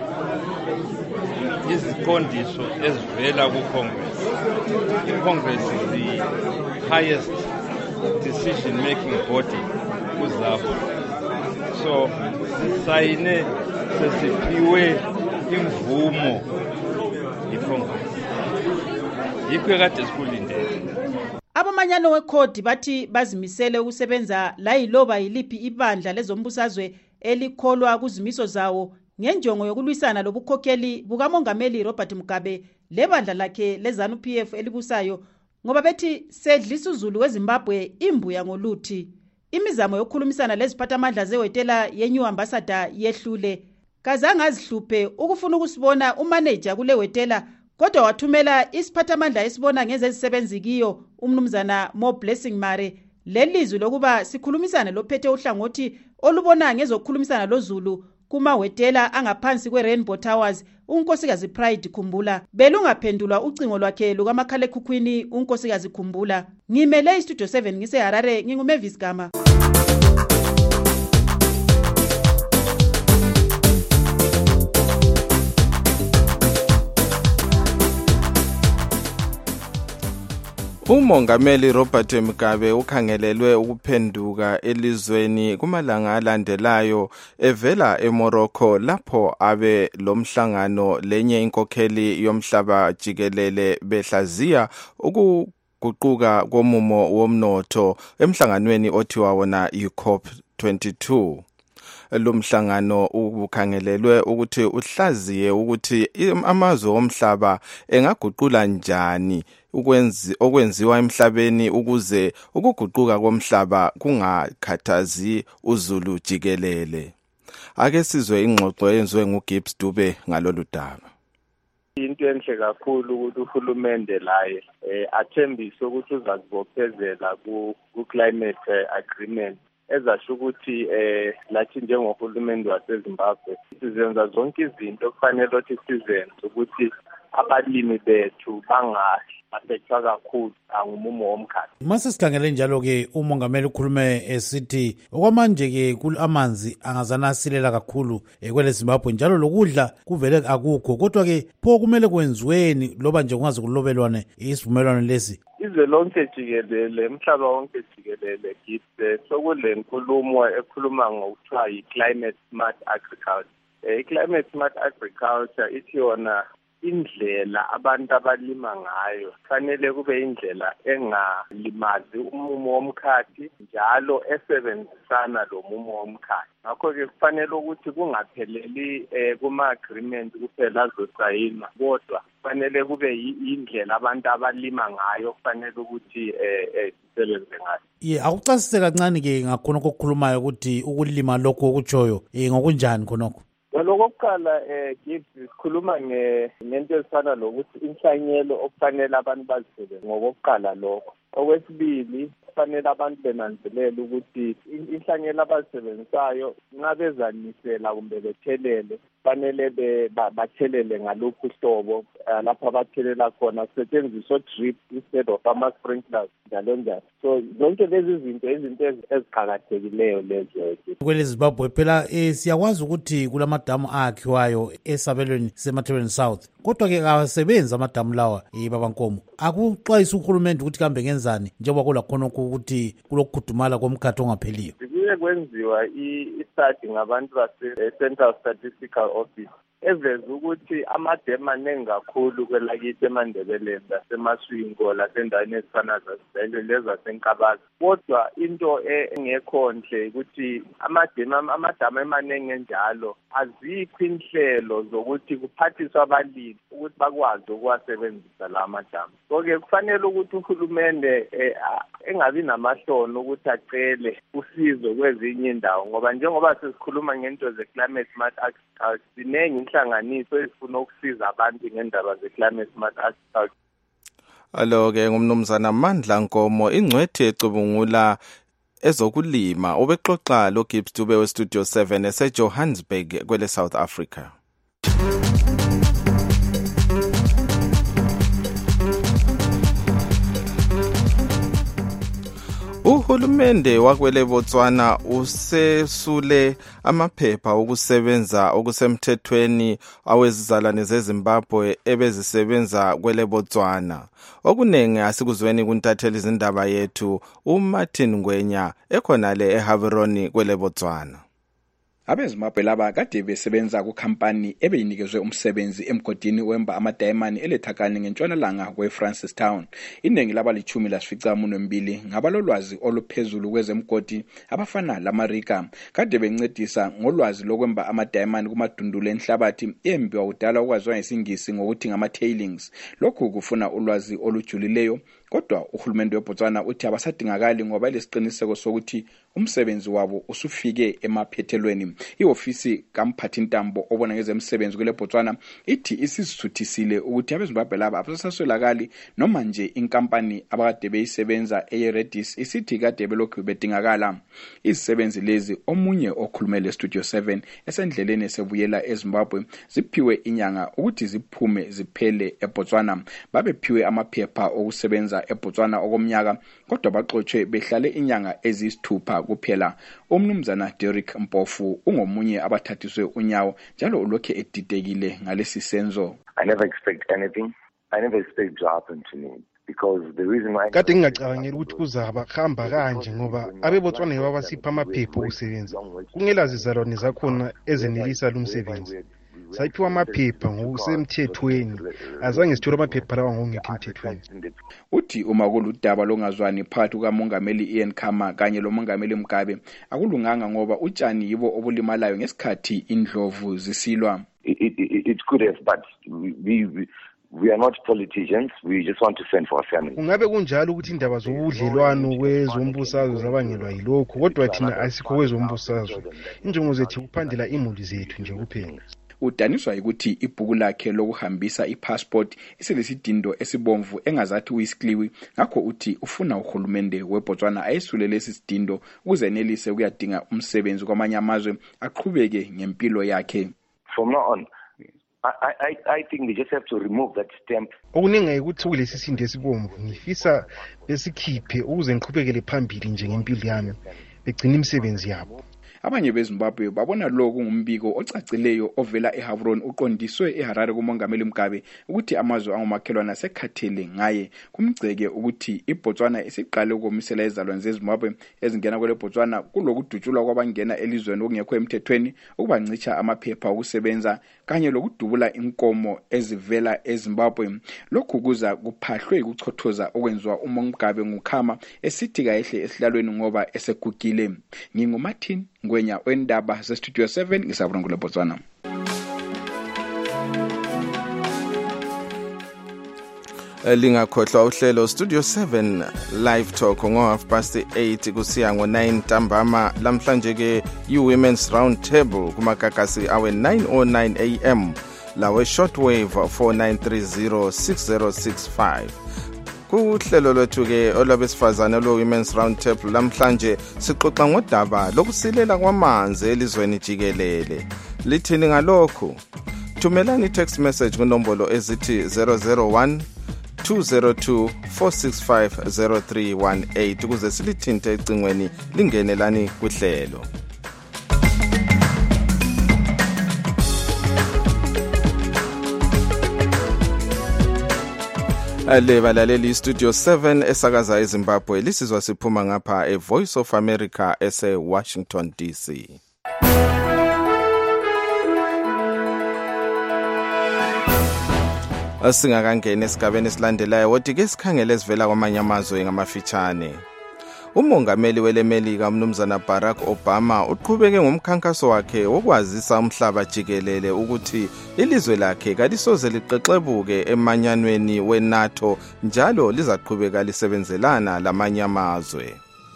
iziqondiso ezivela ku-Congress. I-Congress is the highest decision-making body kuZAPU. So sisayine sesiphiwe imvumo yi-Congress. Yikho kade sikulindele. Abamanyano we-C O D bathi bazimisele ukusebenza la yiloba yiliphi ibandla lezombusazwe elikholwa kuzimiso zawo ngenjongo yokulwisana lobukhokheli bukamongameli Robert Mugabe lebandla lakhe leZANU P F elibusayo ngoba bethi sedlisa uzulu weZimbabwe imbuya ngoluthi. Imizamo yokukhulumisana leziphathamandla zewetela ye-New Ambassador yehlule. Kazange azihluphe ukufuna ukusibona umanager kule wetela kodwa wathumela isiphathamandla esibona ngezezisebenzi kiyo umnumzana Mo Blessing Mare lelizwi lokuba sikhulumisane lophethe uhlangothi olubona ngezokukhulumisana loZulu kuma wetela angaphansi kwe-Rainbow Towers unkosikazi Pride Khumbula belungaphendulwa ucingo lwakhe lukamakhalekhukhwini unkosikazi Khumbula. Ngimele iStudio seven ngiseHarare nginguMavis Gama. Umongameli Robert Mugabe ukhangelelwe ukuphenduka elizweni kumalanga alandelayo evela eMorocco lapho abe lomhlangano lenye inkokheli yomhlaba jikelele behlaziya ukuguquka komumo womnotho emhlanganweni othiwa wona i-COP twenty-two. Lumhlangano ubukhangelelwe ukuthi uhlaziye ukuthi amazwe omhlaba engaguqula njani ukwenzi okwenziwa emhlabeni ukuze ukuguquka komhlaba kungakhathazi uzulu jikelele. Ake sizwe ingxoxo yenziwe nguGibbs Dube ngalolu daba. Into enhle kakhulu ukuthi uhulumende laye eh athembise ukuthi uzakubophezela ku climate agreement ezasho ukuthi eh lathi njengohulumende waseZimbabwe sizenza zonke izinto kufanele ukuthi sizenze ukuthi abalimi bethu bangaphethwa kakhulu angumumo womkhathi. Mase sikhangele njalo ke umongameli ukhulume esithi okwamanje ke kulamanzi angazana silela kakhulu ekwele Zimbabwe njalo lokudla kuvele akukho kodwa ke pho kumele kwenziweni loba nje kungaze kulobelwane isivumelwano lesi. Izwe lonke jikelele emhlaba wonke jikelele gibe sokule nkulumo ekhuluma ngokuthiwa yi-climate smart agriculture. I-climate smart agriculture ithi yona indlela abantu abalima ngayo fanele kube indlela engalimazi umumo womkhathi njalo esebenzisana lo mumo womkhathi. Ngakho ke kufanele ukuthi kungapheleli kuma agreement kuphela azosayinwa kodwa kufanele kube indlela abantu abalima ngayo kufanele ukuthi eh sisebenze ngayo. Ye akuchasise kancane ke ngakhona kokukhulumayo ukuthi ukulima lokho okutshoyo ngokunjani khonokho. Lokokuqala eh Gibbs sikhuluma ngento esifana lokuthi inhlanyelo okufanele abantu bazisebenze ngokokuqala lokho. Okwesibili kufanele abantu benanzelela ukuthi inhlanyelo abazisebenzisayo nxa bezanisela kumbe bethelele kufanele bathelele ngaluphi uhlobo lapho abathelela khona kusetshenziswa drip instead of ama sprinklers njalo njalo. So zonke lezi zinto izinto eziqhakathekileyo lezo. Kwele Zimbabwe phela eh siyakwazi ukuthi kulamadamu akhiwayo esabelweni seMathebeleni South kodwa ke asebenza amadamu lawa ebabankomo. Akuxwayisa uhulumende ukuthi kambe ngenzani njengoba kulakhona ukuthi kulokukhudumala komkhathi ongapheliyo. Kuye kwenziwa i-study ngabantu base Central Statistical Office eveza ukuthi amademu aningi kakhulu kwelakithi eMandebeleni laseMaswingo lasendaweni ezifana zasibhele lezaseNkabazi. Kodwa into engekho nhle ukuthi amademu amadamu emaningi enjalo azikho inhlelo zokuthi kuphathiswe abalimi ukuthi bakwazi ukuwasebenzisa la madamu. Ngoke kufanele ukuthi uhulumende engabi namahlono ukuthi acele usizo kwezinye indawo ngoba njengoba sesikhuluma ngento ze-climate smart agriculture sinengi inhlanganiso ezifuna ukusiza abantu ngendaba ze-climate smart agriculture. Alo ke ngumnumzana Mandla Nkomo ingcwethi ecubungula ezokulima ubexoxa lo Gibbs Dube we Studio seven ese Johannesburg kwele South Africa. Uhulumende wakwele Botswana usesule amaphepha okusebenza okusemthethweni awezizalwane zeZimbabwe ebezisebenza kwele Botswana. Okunenge asikuzweni kuntatheli izindaba yethu uMartin Ngwenya ekhonale eHaveroni kwele Botswana. AbeZimbabwe laba kade besebenza kukampani ebeyinikezwe umsebenzi emgodini wemba amadayimani elethakani ngentshonalanga kweFrancistown. Iningi labalichumi lasificamunwembili ngabalolwazi oluphezulu kwezemgodi abafana lamarika kade bencedisa ngolwazi lokwemba amadayimani kumadundulu enhlabathi embiwa udala okwaziwa ngesingisi ngokuthi ngama-tailings. Lokhu kufuna ulwazi olujulileyo kodwa uhulumende weBotswana uthi abasadingakali ngoba lesiqiniseko sokuthi umsebenzi wabo usufike emaphethelweni. Iofisi kaMphathintambo obona ngezemsebenzi kule Botswana ithi isizithutisile ukuthi abeZimbabwe laba abasaswelakali noma nje inkampani abakade beyisebenza eRedis isithi kade belokhu bedingakala. Izisebenzi lezi omunye okhulumele Studio seven esendleleni esebuyela eZimbabwe ziphiwe inyanga ukuthi ziphume ziphele eBotswana. Babephiwe amaphepha okusebenza eBotswana okomnyaka kodwa baxotshe behlale inyanga ezisithupha kuphela. Umnumzana Derek Mpofu ungomunye abathathiswe unyawo njalo ulokhe edidekile ngalesi senzo. I never expect anything. I never expect to happen to me because the reason why kade ngingacabangela ukuthi kuzaba hamba kanje ngoba abeBotswana yabasipha amaphepha okusebenza kungela zizalwane zakhona ezenelisa lo msebenzi. sayiphiwa amaphepha ngokusemthethweni azange sithole amaphepha lawa ngokungekho emthethweni. Uthi uma kuludaba longazwani phakathi kukamongameli Ian Khama kanye lomongameli Mugabe akulunganga ngoba utshani yibo obulimalayo ngesikhathi indlovu zisilwa. It, it, it could have, but we, we we are not politicians. We just want to fend for our family. Ungabe kunjalo ukuthi indaba zobudlelwano kwezombusazwe zabangelwa yilokho kodwa thina asikho kwezombusazwe. Injongo zethu kuphandela imuli zethu nje kuphela. Udaniswa ukuthi ibhuku lakhe lokuhambisa ipassport iselesidindo esibomvu engazathi uyisikliwi ngakho uthi ufuna uhulumende weBotswana ayesulele lesisidindo ukuze enelise ukuyadinga umsebenzi kwamanye amazwe aqhubeke ngempilo yakhe. From now on, I, I, I think they just have to remove that stamp. Okuningi ukuthi kulesi sindo esibomvu ngifisa besikhiphe ukuze ngiqhubekele phambili nje ngempilo yami begcina imisebenzi yabo. Abanye beZimbabwe babona lokhu ngumbiko ocacileyo ovela eHavron uqondiswe eHarare kumongameli Mugabe ukuthi amazwe angomakhelwana sekhathele ngaye kumgceke ukuthi iBotswana isiqale ukumisela izalwane zeZimbabwe ezingena kwele Botswana kulokudutshulwa kwabangena elizweni okungekho emthethweni ukubancicha amaphepha okusebenza kanye lokudubula inkomo ezivela eZimbabwe. Lokhu kuza kuphahlwe ukuchothoza okwenziwa uMongabe nguKhama esithi kahle esihlalweni ngoba esegugile. NginguMartin Ngwenya wendaba ze Studio seven ngisabona Botswana. Lingakhohlwa uhlelo Studio seven live talk ngo half past eight kusiya ngo nine ntambama lamhlanje ke Women's Round Table kumakakasi awe nine oh nine a m lawe shortwave four nine three zero six zero six five. Kuhlelo lwethu ke olwabesifazane lo Women's Round Table lamhlanje sixoxa ngodaba lokusilela kwamanzi elizweni jikelele. Lithini ngalokho? Thumelani i-text message kunombolo ezithi zero zero one two zero two four six five zero three one eight ukuze silithinte ecingweni lingenelani kuhlelo. Ale balaleli Studio seven esakaza eZimbabwe lisizwa siphuma ngapha e Voice of America ese Washington D C. Asingakangena esigabeni esilandelayo wodi ke sikhangele esivela kwamanye amazwe ngamafitshane. Umongameli welemelika umnumzana Barack Obama uqhubeke ngomkhankaso wakhe wokwazisa umhlaba jikelele ukuthi ilizwe lakhe kalisoze liqexebuke emanyanweni weNATO njalo lizaqhubeka lisebenzelana lamanye amazwe.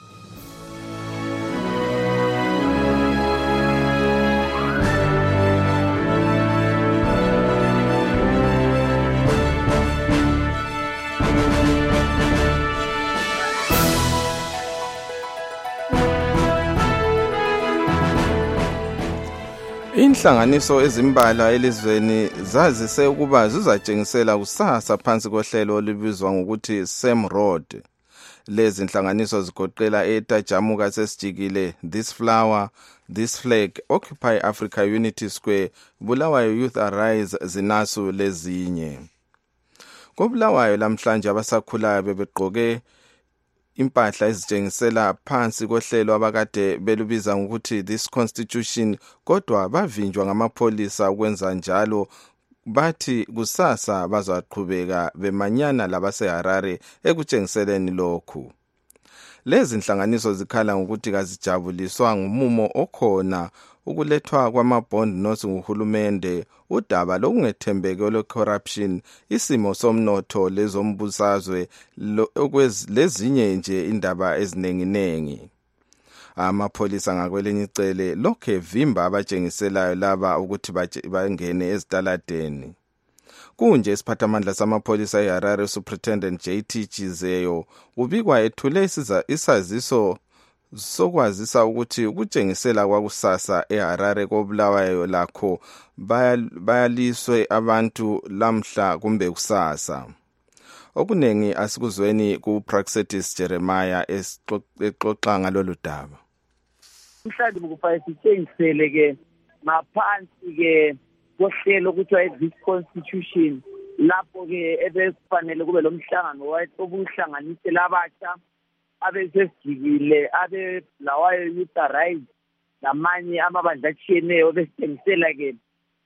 Inhlanganiso ezimbalwa elizweni zazise ukuba zizatshengisela kusasa phansi kohlelo olubizwa ngokuthi Same Road. Lezi inhlanganiso zigoqela eTajamuka sesijikile, This Flower, This Flag, Occupy Africa Unity Square, Bulawayo Youth Arise, Zinasu lezinye. Kobulawayo lamhlanje abasakhulayo bebegqoke impahla ezitshengisela phansi kohlelo abakade belubiza ngokuthi This Constitution kodwa bavinjwa ngamapholisa ukwenza njalo bathi kusasa bazaqhubeka bemanyana labaseHarare ekutshengiseleni lokhu. Lezi inhlanganiso zikhala ngokuthi kazijabuliswa ngumumo okhona ukulethwa kwamabond notes nguhulumende, udaba lokungethembeke lo corruption, isimo somnotho lezombusazwe lezinye nje indaba ezinenginengi. Amapholisa ngakwelinye icele lokhe vimba abatshengiselayo laba ukuthi bangene ezitaladeni. Kunje isiphathamandla samapholisa eHarare Superintendent J T Chizeyo ubikwa ethule isaziso sokwazisa ukuthi ukutshengisela kwakusasa eHarare kobulawayo lakho bayaliswe abantu lamhla kumbe kusasa. Okunengi asikuzweni kuPraxedis Jeremiah exoxa ngalolu daba. Mhlawumbe kufanele sitshengisele ke maphansi ke kohlelo ukuthi this constitution lapho ke ebekufanele kube lomhlangano obuhlanganise labatsha abesesijikile abe lawayo Youth Arise namanye amabandla atshiyeneyo besitshengisela ke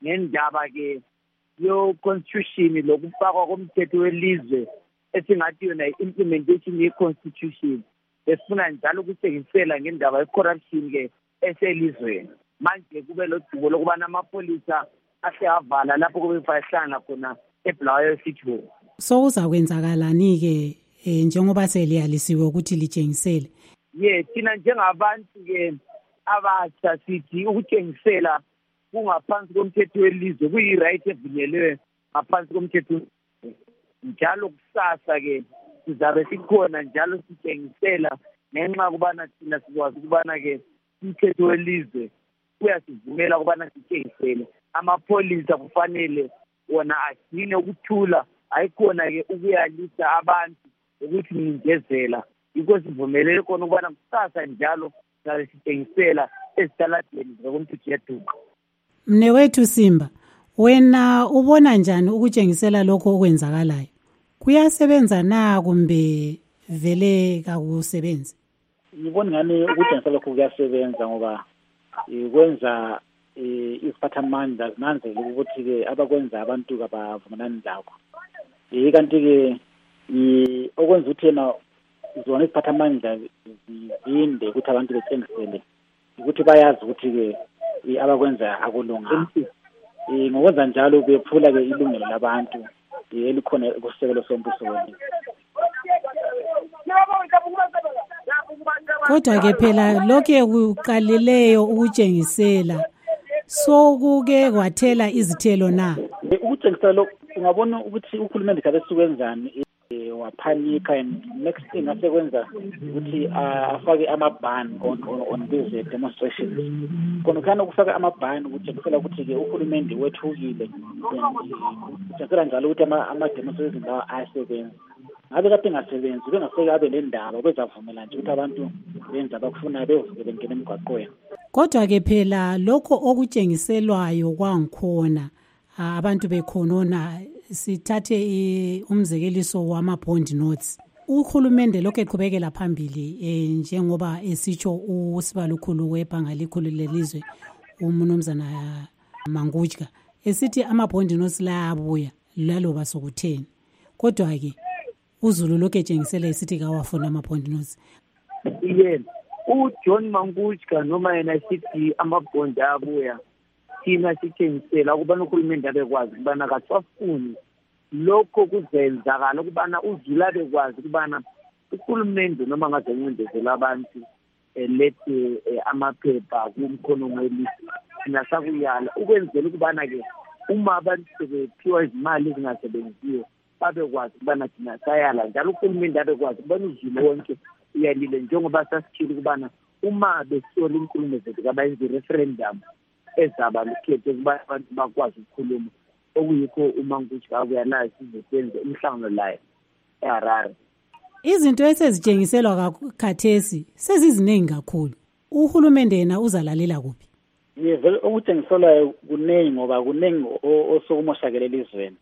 ngendaba-ke yo-constitution lokufakwa komthetho welizwe esingathi yona i-implementation ye-constitution. Besifuna njalo ukuthengisela ngendaba ye-corruption-ke eselizweni. Manje kube lodumo lokubana amapholisa ahle avala lapho kube fahlana khona eBulawayo City Hall. So uzakwenzakalani-ke eh, njengoba seliyalisiwe ukuthi litshengisele? Ye thina njengabantu-ke abasha sithi ukutshengisela kungaphansi komthetho welizwe kuyi-right evunyelwe ngaphansi komthetho. Njalo kusasa-ke sizabe sikhona njalo sitshengisela ngenxa kubana thina sikwazi ukubana-ke umthetho welizwe uyasivumela ukubana sitshengisele. Amapholisa kufanele wona agcine ukuthula, ayikhona-ke ukuyalisa abantu ukuthi ngingezela. Yikho sivumelele khona ukubana kusasa njalo sizabe sitshengisela ezitaladeni zokomthetho yaduka. Mnewethu Simba, wena ubona njani ukutshengisela lokho okwenzakalayo? Kuyasebenza na kumbe vele kakusebenzi? Ngibona ngani ukutshengisela lokho kuyasebenza ngoba kwenza isiphathamandla zinanzele ukuthi-ke abakwenza abantu kabavumelani lakho. Kanti-ke okwenza ukuthi yena zona isiphathamandla zinde ukuthi abantu betshengisele ukuthi bayazi ukuthi-ke abakwenza akulunganga. Ngokwenza njalo bephula-ke ilungelo labantu elikhona kusekelo sombuso wethu. Kodwa-ke phela lokhu kuqalileyo ukutshengisela sokuke kwathela izithelo na? Ukutshengisela lokhu ungabona ukuthi uhulumende kabe sukwenzani waphanika, and next thing asekwenza ukuthi afake ama-ban on, on, on these demonstrations. Khona khana ukufaka ama-ban ukutshengisela ukuthi-ke uhulumende wethukile, kutshengisela njalo ukuthi ama-demonstrations lawa ayasebenza. Ngabe kade ngasebenzi bengaseke abe nendaba bezavumela nje ukuthi abantu benza abakufunayo bevuke bengena emgwaqweni. Kodwa-ke phela lokho okutshengiselwayo kwangikhona abantu bekhonona, sithathe umzekeliso wama-bond notes. Uhulumende lokho eqhubekela phambili eh, njengoba esitsho usibalukhulu webhanga likhulu lelizwe uMnumzana Mangutshka esithi ama-bond notes la abuya laloba sokutheni. Kodwa-ke uZulu lokho etshengisela esithi kawafuna ama-bond notes. Yena uJohn Mangutshka noma yena sithi ama-bond abuya, thina sitshengisela ukubana uhulumende abekwazi ukubana kasafuni lokho kuzenzakala ukubana uZulu abekwazi ukubana uhulumende noma ngaze uncindezela abantu elethe amaphepha kumkhono welizwe. Thina sakuyala ukwenzela ukubana-ke uma abantu sebephiwa izimali ezingasebenziyo babekwazi ukubana thina sayala njalo uhulumende abekwazi ukubana uZulu wonke uyalile, njengoba sasitshile ukubana uma besola inkulumo zethu kabayenza i-referendum ezaba lukhetho ukuba abantu bakwazi ukukhuluma, okuyikho uMangutshka akuyalayo sizosenza umhlangano layo eHarare. Izinto esezitshengiselwa khathesi seziziningi kakhulu. Uhulumende yena uzalalela kuphi? Yevele okutshengiselwayo kuningi ngoba kuningi osokumoshakele elizweni.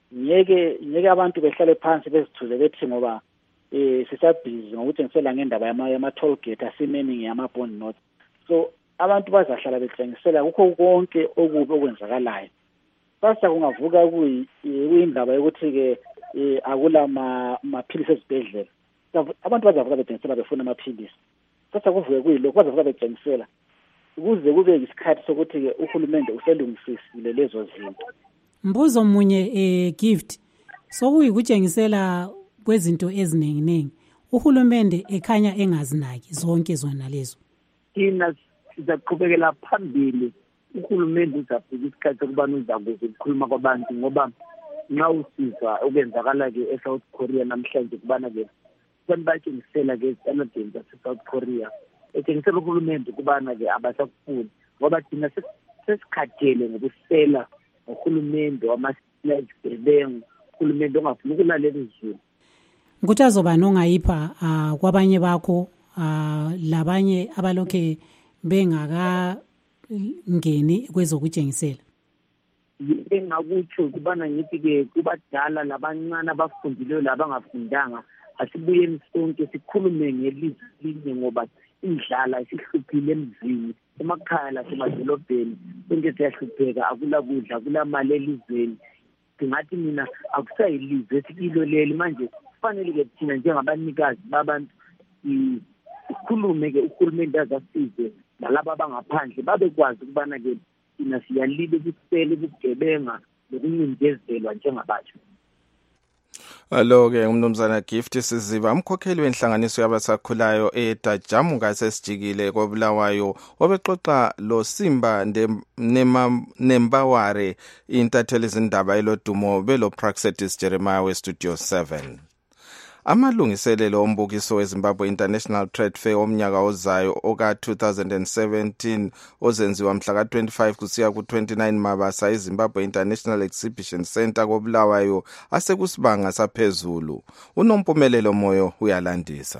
Ngeke ngeke abantu behlale phansi bezithuze bethi ngoba eh sisabhizi ngokutshengisela ngendaba yama-toll gate asimeningi yama-bond notes. So abantu bazahlala betshengisela kukho konke okubi okwenzakalayo. Sasa kungavuka kuyindaba yokuthi-ke akula maphilisi ezibhedlela, abantu bazavuka betshengisela befuna amaphilisi. Sasa kuvuke kuyilokho bazavuka betshengisela ukuze kube isikhathi sokuthi-ke uhulumende uselungisisile lezo zinto. Mbuzo munye eh gift sokuyikutshengisela kwezinto eziningi-ningi, uhulumende ekhanya engazinaki zonke zona lezo. Thina sizaqhubekela phambili, uhulumende uzafika isikhathi ukubana uzakuze ukukhuluma kwabantu, ngoba nxa usizwa okwenzakala-ke eSouth Korea namhlanje kubana-ke abantu batshengisela-ke ezitaladeni zase-South Korea etshengisela uhulumende ukubana-ke abasakufuni, ngoba thina sesikhathele ngokusela uhulumende wamasela ezigebengu, uhulumende ongafuni ukulalela izulu. Ukuthi azoba nongayipha uh, kwabanye bakho uh, labanye abalokhe bengaka ngeni kwezokutshengisela. Engakutsho kubana ngithi-ke kubadala labancane abafundileyo labangafundanga asibuyeni sonke sikhulume ngelizwi linye, ngoba indlala isihluphile emzini emakhaya lasemadolobheni. sonke siyahlupheka, akulakudla, akulamali elizweni. Ndingathi mina akusayilizwe esikilo leli manje kufanele-ke thina njengabanikazi babantu sikhulume-ke uhulumeni azasize nalabo abangaphandle babekwazi ukubana-ke thina siyalile ubusele ubugebenga nokuncindezelwa njengabatsha. Alo-ke umnumzana Gift Siziba, umkhokheli wenhlanganiso yabasakhulayo eDajamuka sesijikile koBulawayo, obexoxa lo Simba Nembaware intatheli izindaba elodumo belo Praxedis Jeremiah weStudio seven. Amalungiselelo ombukiso weZimbabwe International Trade Fair omnyaka ozayo oka two thousand seventeen ozenziwa mhla ka twenty-five kusiya ku twenty-nine Mabasa eZimbabwe International Exhibition Center koBulawayo asekusibanga saphezulu. Unompumelelo Moyo uyalandisa.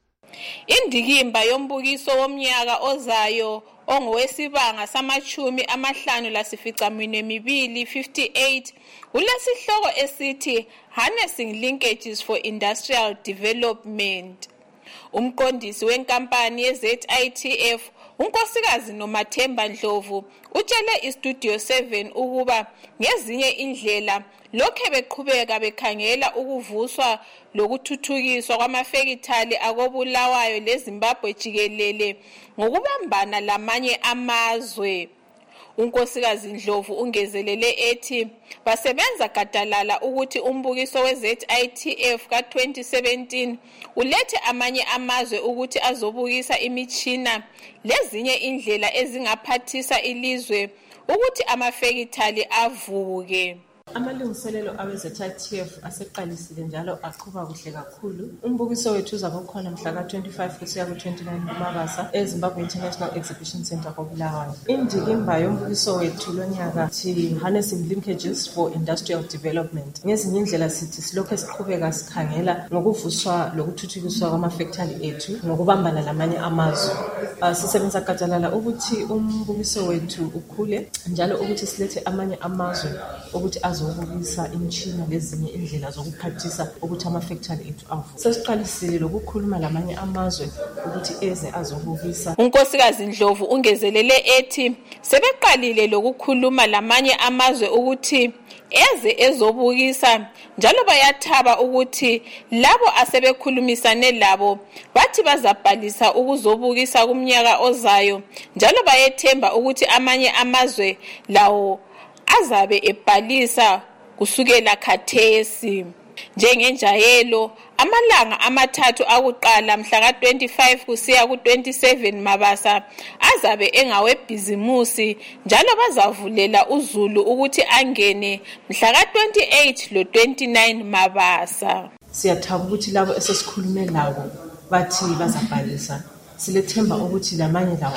Indikimba yombukiso womnyaka ozayo ongowesibanga samachumi amahlanu lasificamunwe mibili fifty-eight ulesihloko esithi Harnessing Linkages for Industrial Development. Umqondisi wenkampani ye-Z I T F unkosikazi Nomathemba Ndlovu utshele iStudio seven ukuba ngezinye indlela lokhe beqhubeka bekhangela ukuvuswa lokuthuthukiswa kwamafekithali akobulawayo leZimbabwe jikelele ngokubambana lamanye amazwe. Unkosikazi Ndlovu ungezelele ethi basebenza gadalala ukuthi umbukiso we-Z I T F ka twenty seventeen ulethe amanye amazwe ukuthi azobukisa imitshina lezinye indlela ezingaphathisa ilizwe ukuthi amafekithali avuke. Amalungiselelo awe-Z I T F aseqalisile njalo aqhuba kuhle kakhulu. Umbukiso wethu uzabe ukhona mhla ka twenty-five kusiya ku twenty-nine Mabasa eZimbabwe International Exhibition Center koBulawayo. Indikimba yombukiso wethu lonyaka thi Harnessing Linkages for Industrial Development. Ngezinye indlela sithi silokho siqhubeka sikhangela ngokuvuswa lokuthuthukiswa kwamafekithali ethu ngokubambana lamanye amazwe. Uh, sisebenza gadalala ukuthi umbukiso wethu ukhule njalo ukuthi silethe amanye amazwe ukuthi azobukisa imishini lezinye indlela zokuphathisa ukuthi amafekithali ethu avuke. Sesiqalisile lokukhuluma lamanye amazwe ukuthi eze azobukisa. Unkosikazi Ndlovu ungezelele ethi sebeqalile lokukhuluma lamanye amazwe ukuthi eze ezobukisa njalo bayathaba ukuthi labo asebekhulumisane labo bathi bazabhalisa ukuzobukisa kumnyaka ozayo njalo bayethemba ukuthi amanye amazwe lawo azabe ebhalisa kusukela khathesi. Njengenjayelo amalanga amathathu akuqala mhla ka twenty-five kusiya ku twenty-seven Mabasa azabe engawebhizimusi njalo bazavulela uZulu ukuthi angene mhla ka twenty-eight lo twenty-nine Mabasa. Siyathaba ukuthi labo esesikhulume labo bathi bazabhalisa. Silethemba ukuthi lamanye lawo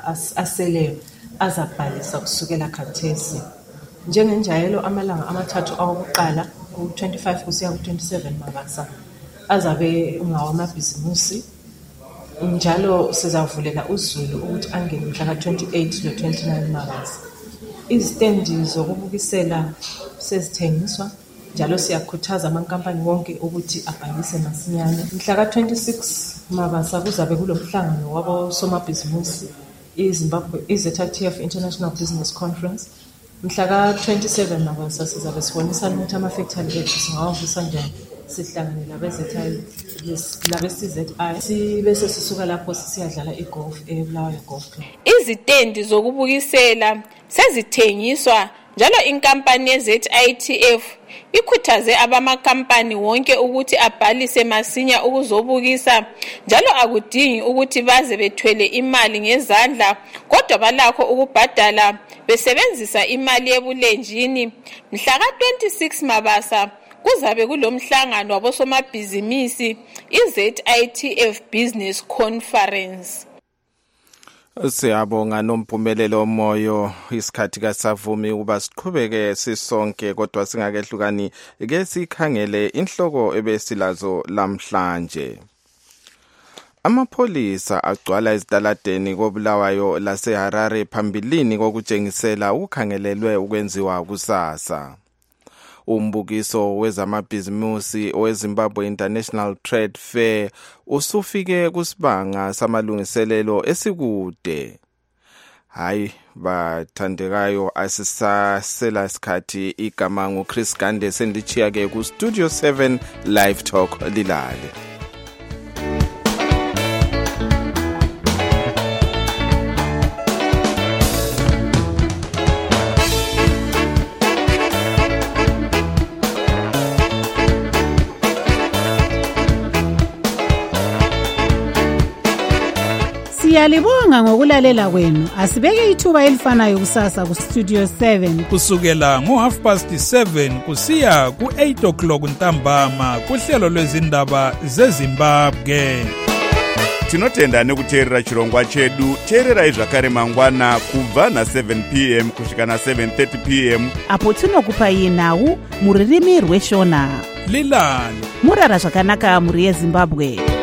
aseleyo azabhalisa kusukela khathesi. Njengenjayelo amalanga amathathu awokuqala ku twenty-five kusiya ku twenty-seven Mabasa azabe ngawamabhizimusi njalo sizavulela uZulu ukuthi angene mhla ka twenty-eight lo twenty-nine Mabasa. Izitendi zokubukisela sezithengiswa njalo siyakhuthaza amankampani wonke ukuthi abhalise masinyane. Mhla ka twenty-six Mabasa kuzabe kulomhlangano wabo somabhizimusi iZimbabwe i-Z I T F International Business Conference. Mhla ka twenty-seven Mabasa sizabe sibonisana ukuthi amafekithali ethu singawavusa njani. Sihlangane labe-C Z I sibese sisuka lapho siyadlala igolf eBulawayo Golf Club. Izitendi zokubukisela sezithengiswa njalo inkampani ye-Z I T F ikhuthaze abamakampani wonke ukuthi abhalise masinya ukuzobukisa njalo akudingi ukuthi baze bethwele imali ngezandla kodwa balakho ukubhadala besebenzisa imali ebulenjini. Mhla ka twenty-six Mabasa kuzabe kulomhlangano wabosomabhizimisi i-Z I T F Business Conference. Siyabonga Nompumelelo Moyo, isikhathi kasavumi ukuba siqhubeke sisonke kodwa singakehlukani ke sikhangele inhloko ebesilazo lamhlanje. Amapholisa agcwala ezitaladeni koBulawayo laseHarare phambilini kokutshengisela ukukhangelelwe ukwenziwa kusasa. Umbukiso wezamabhizimusi weZimbabwe International Trade Fair usufike kusibanga samalungiselelo esikude. hayi bathandekayo asisasela isikhathi igama nguChris Gande sendichiya ke ku Studio seven Live Talk lilale. Siyalibonga ngokulalela kwenu. Asibeke ithuba elifanayo kusasa ku Studio seven kusukela ngo half past seven kusiya ku eight o'clock ntambama kuhlelo lwezindaba zeZimbabwe. Tinotenda nekuteerera chirongwa chedu. Teererai zvakare mangwana kubva na seven p m kusvika na seven thirty p m apo tinokupai nhau muririmi rweshona. Lilani murara zvakanaka muri yeZimbabwe.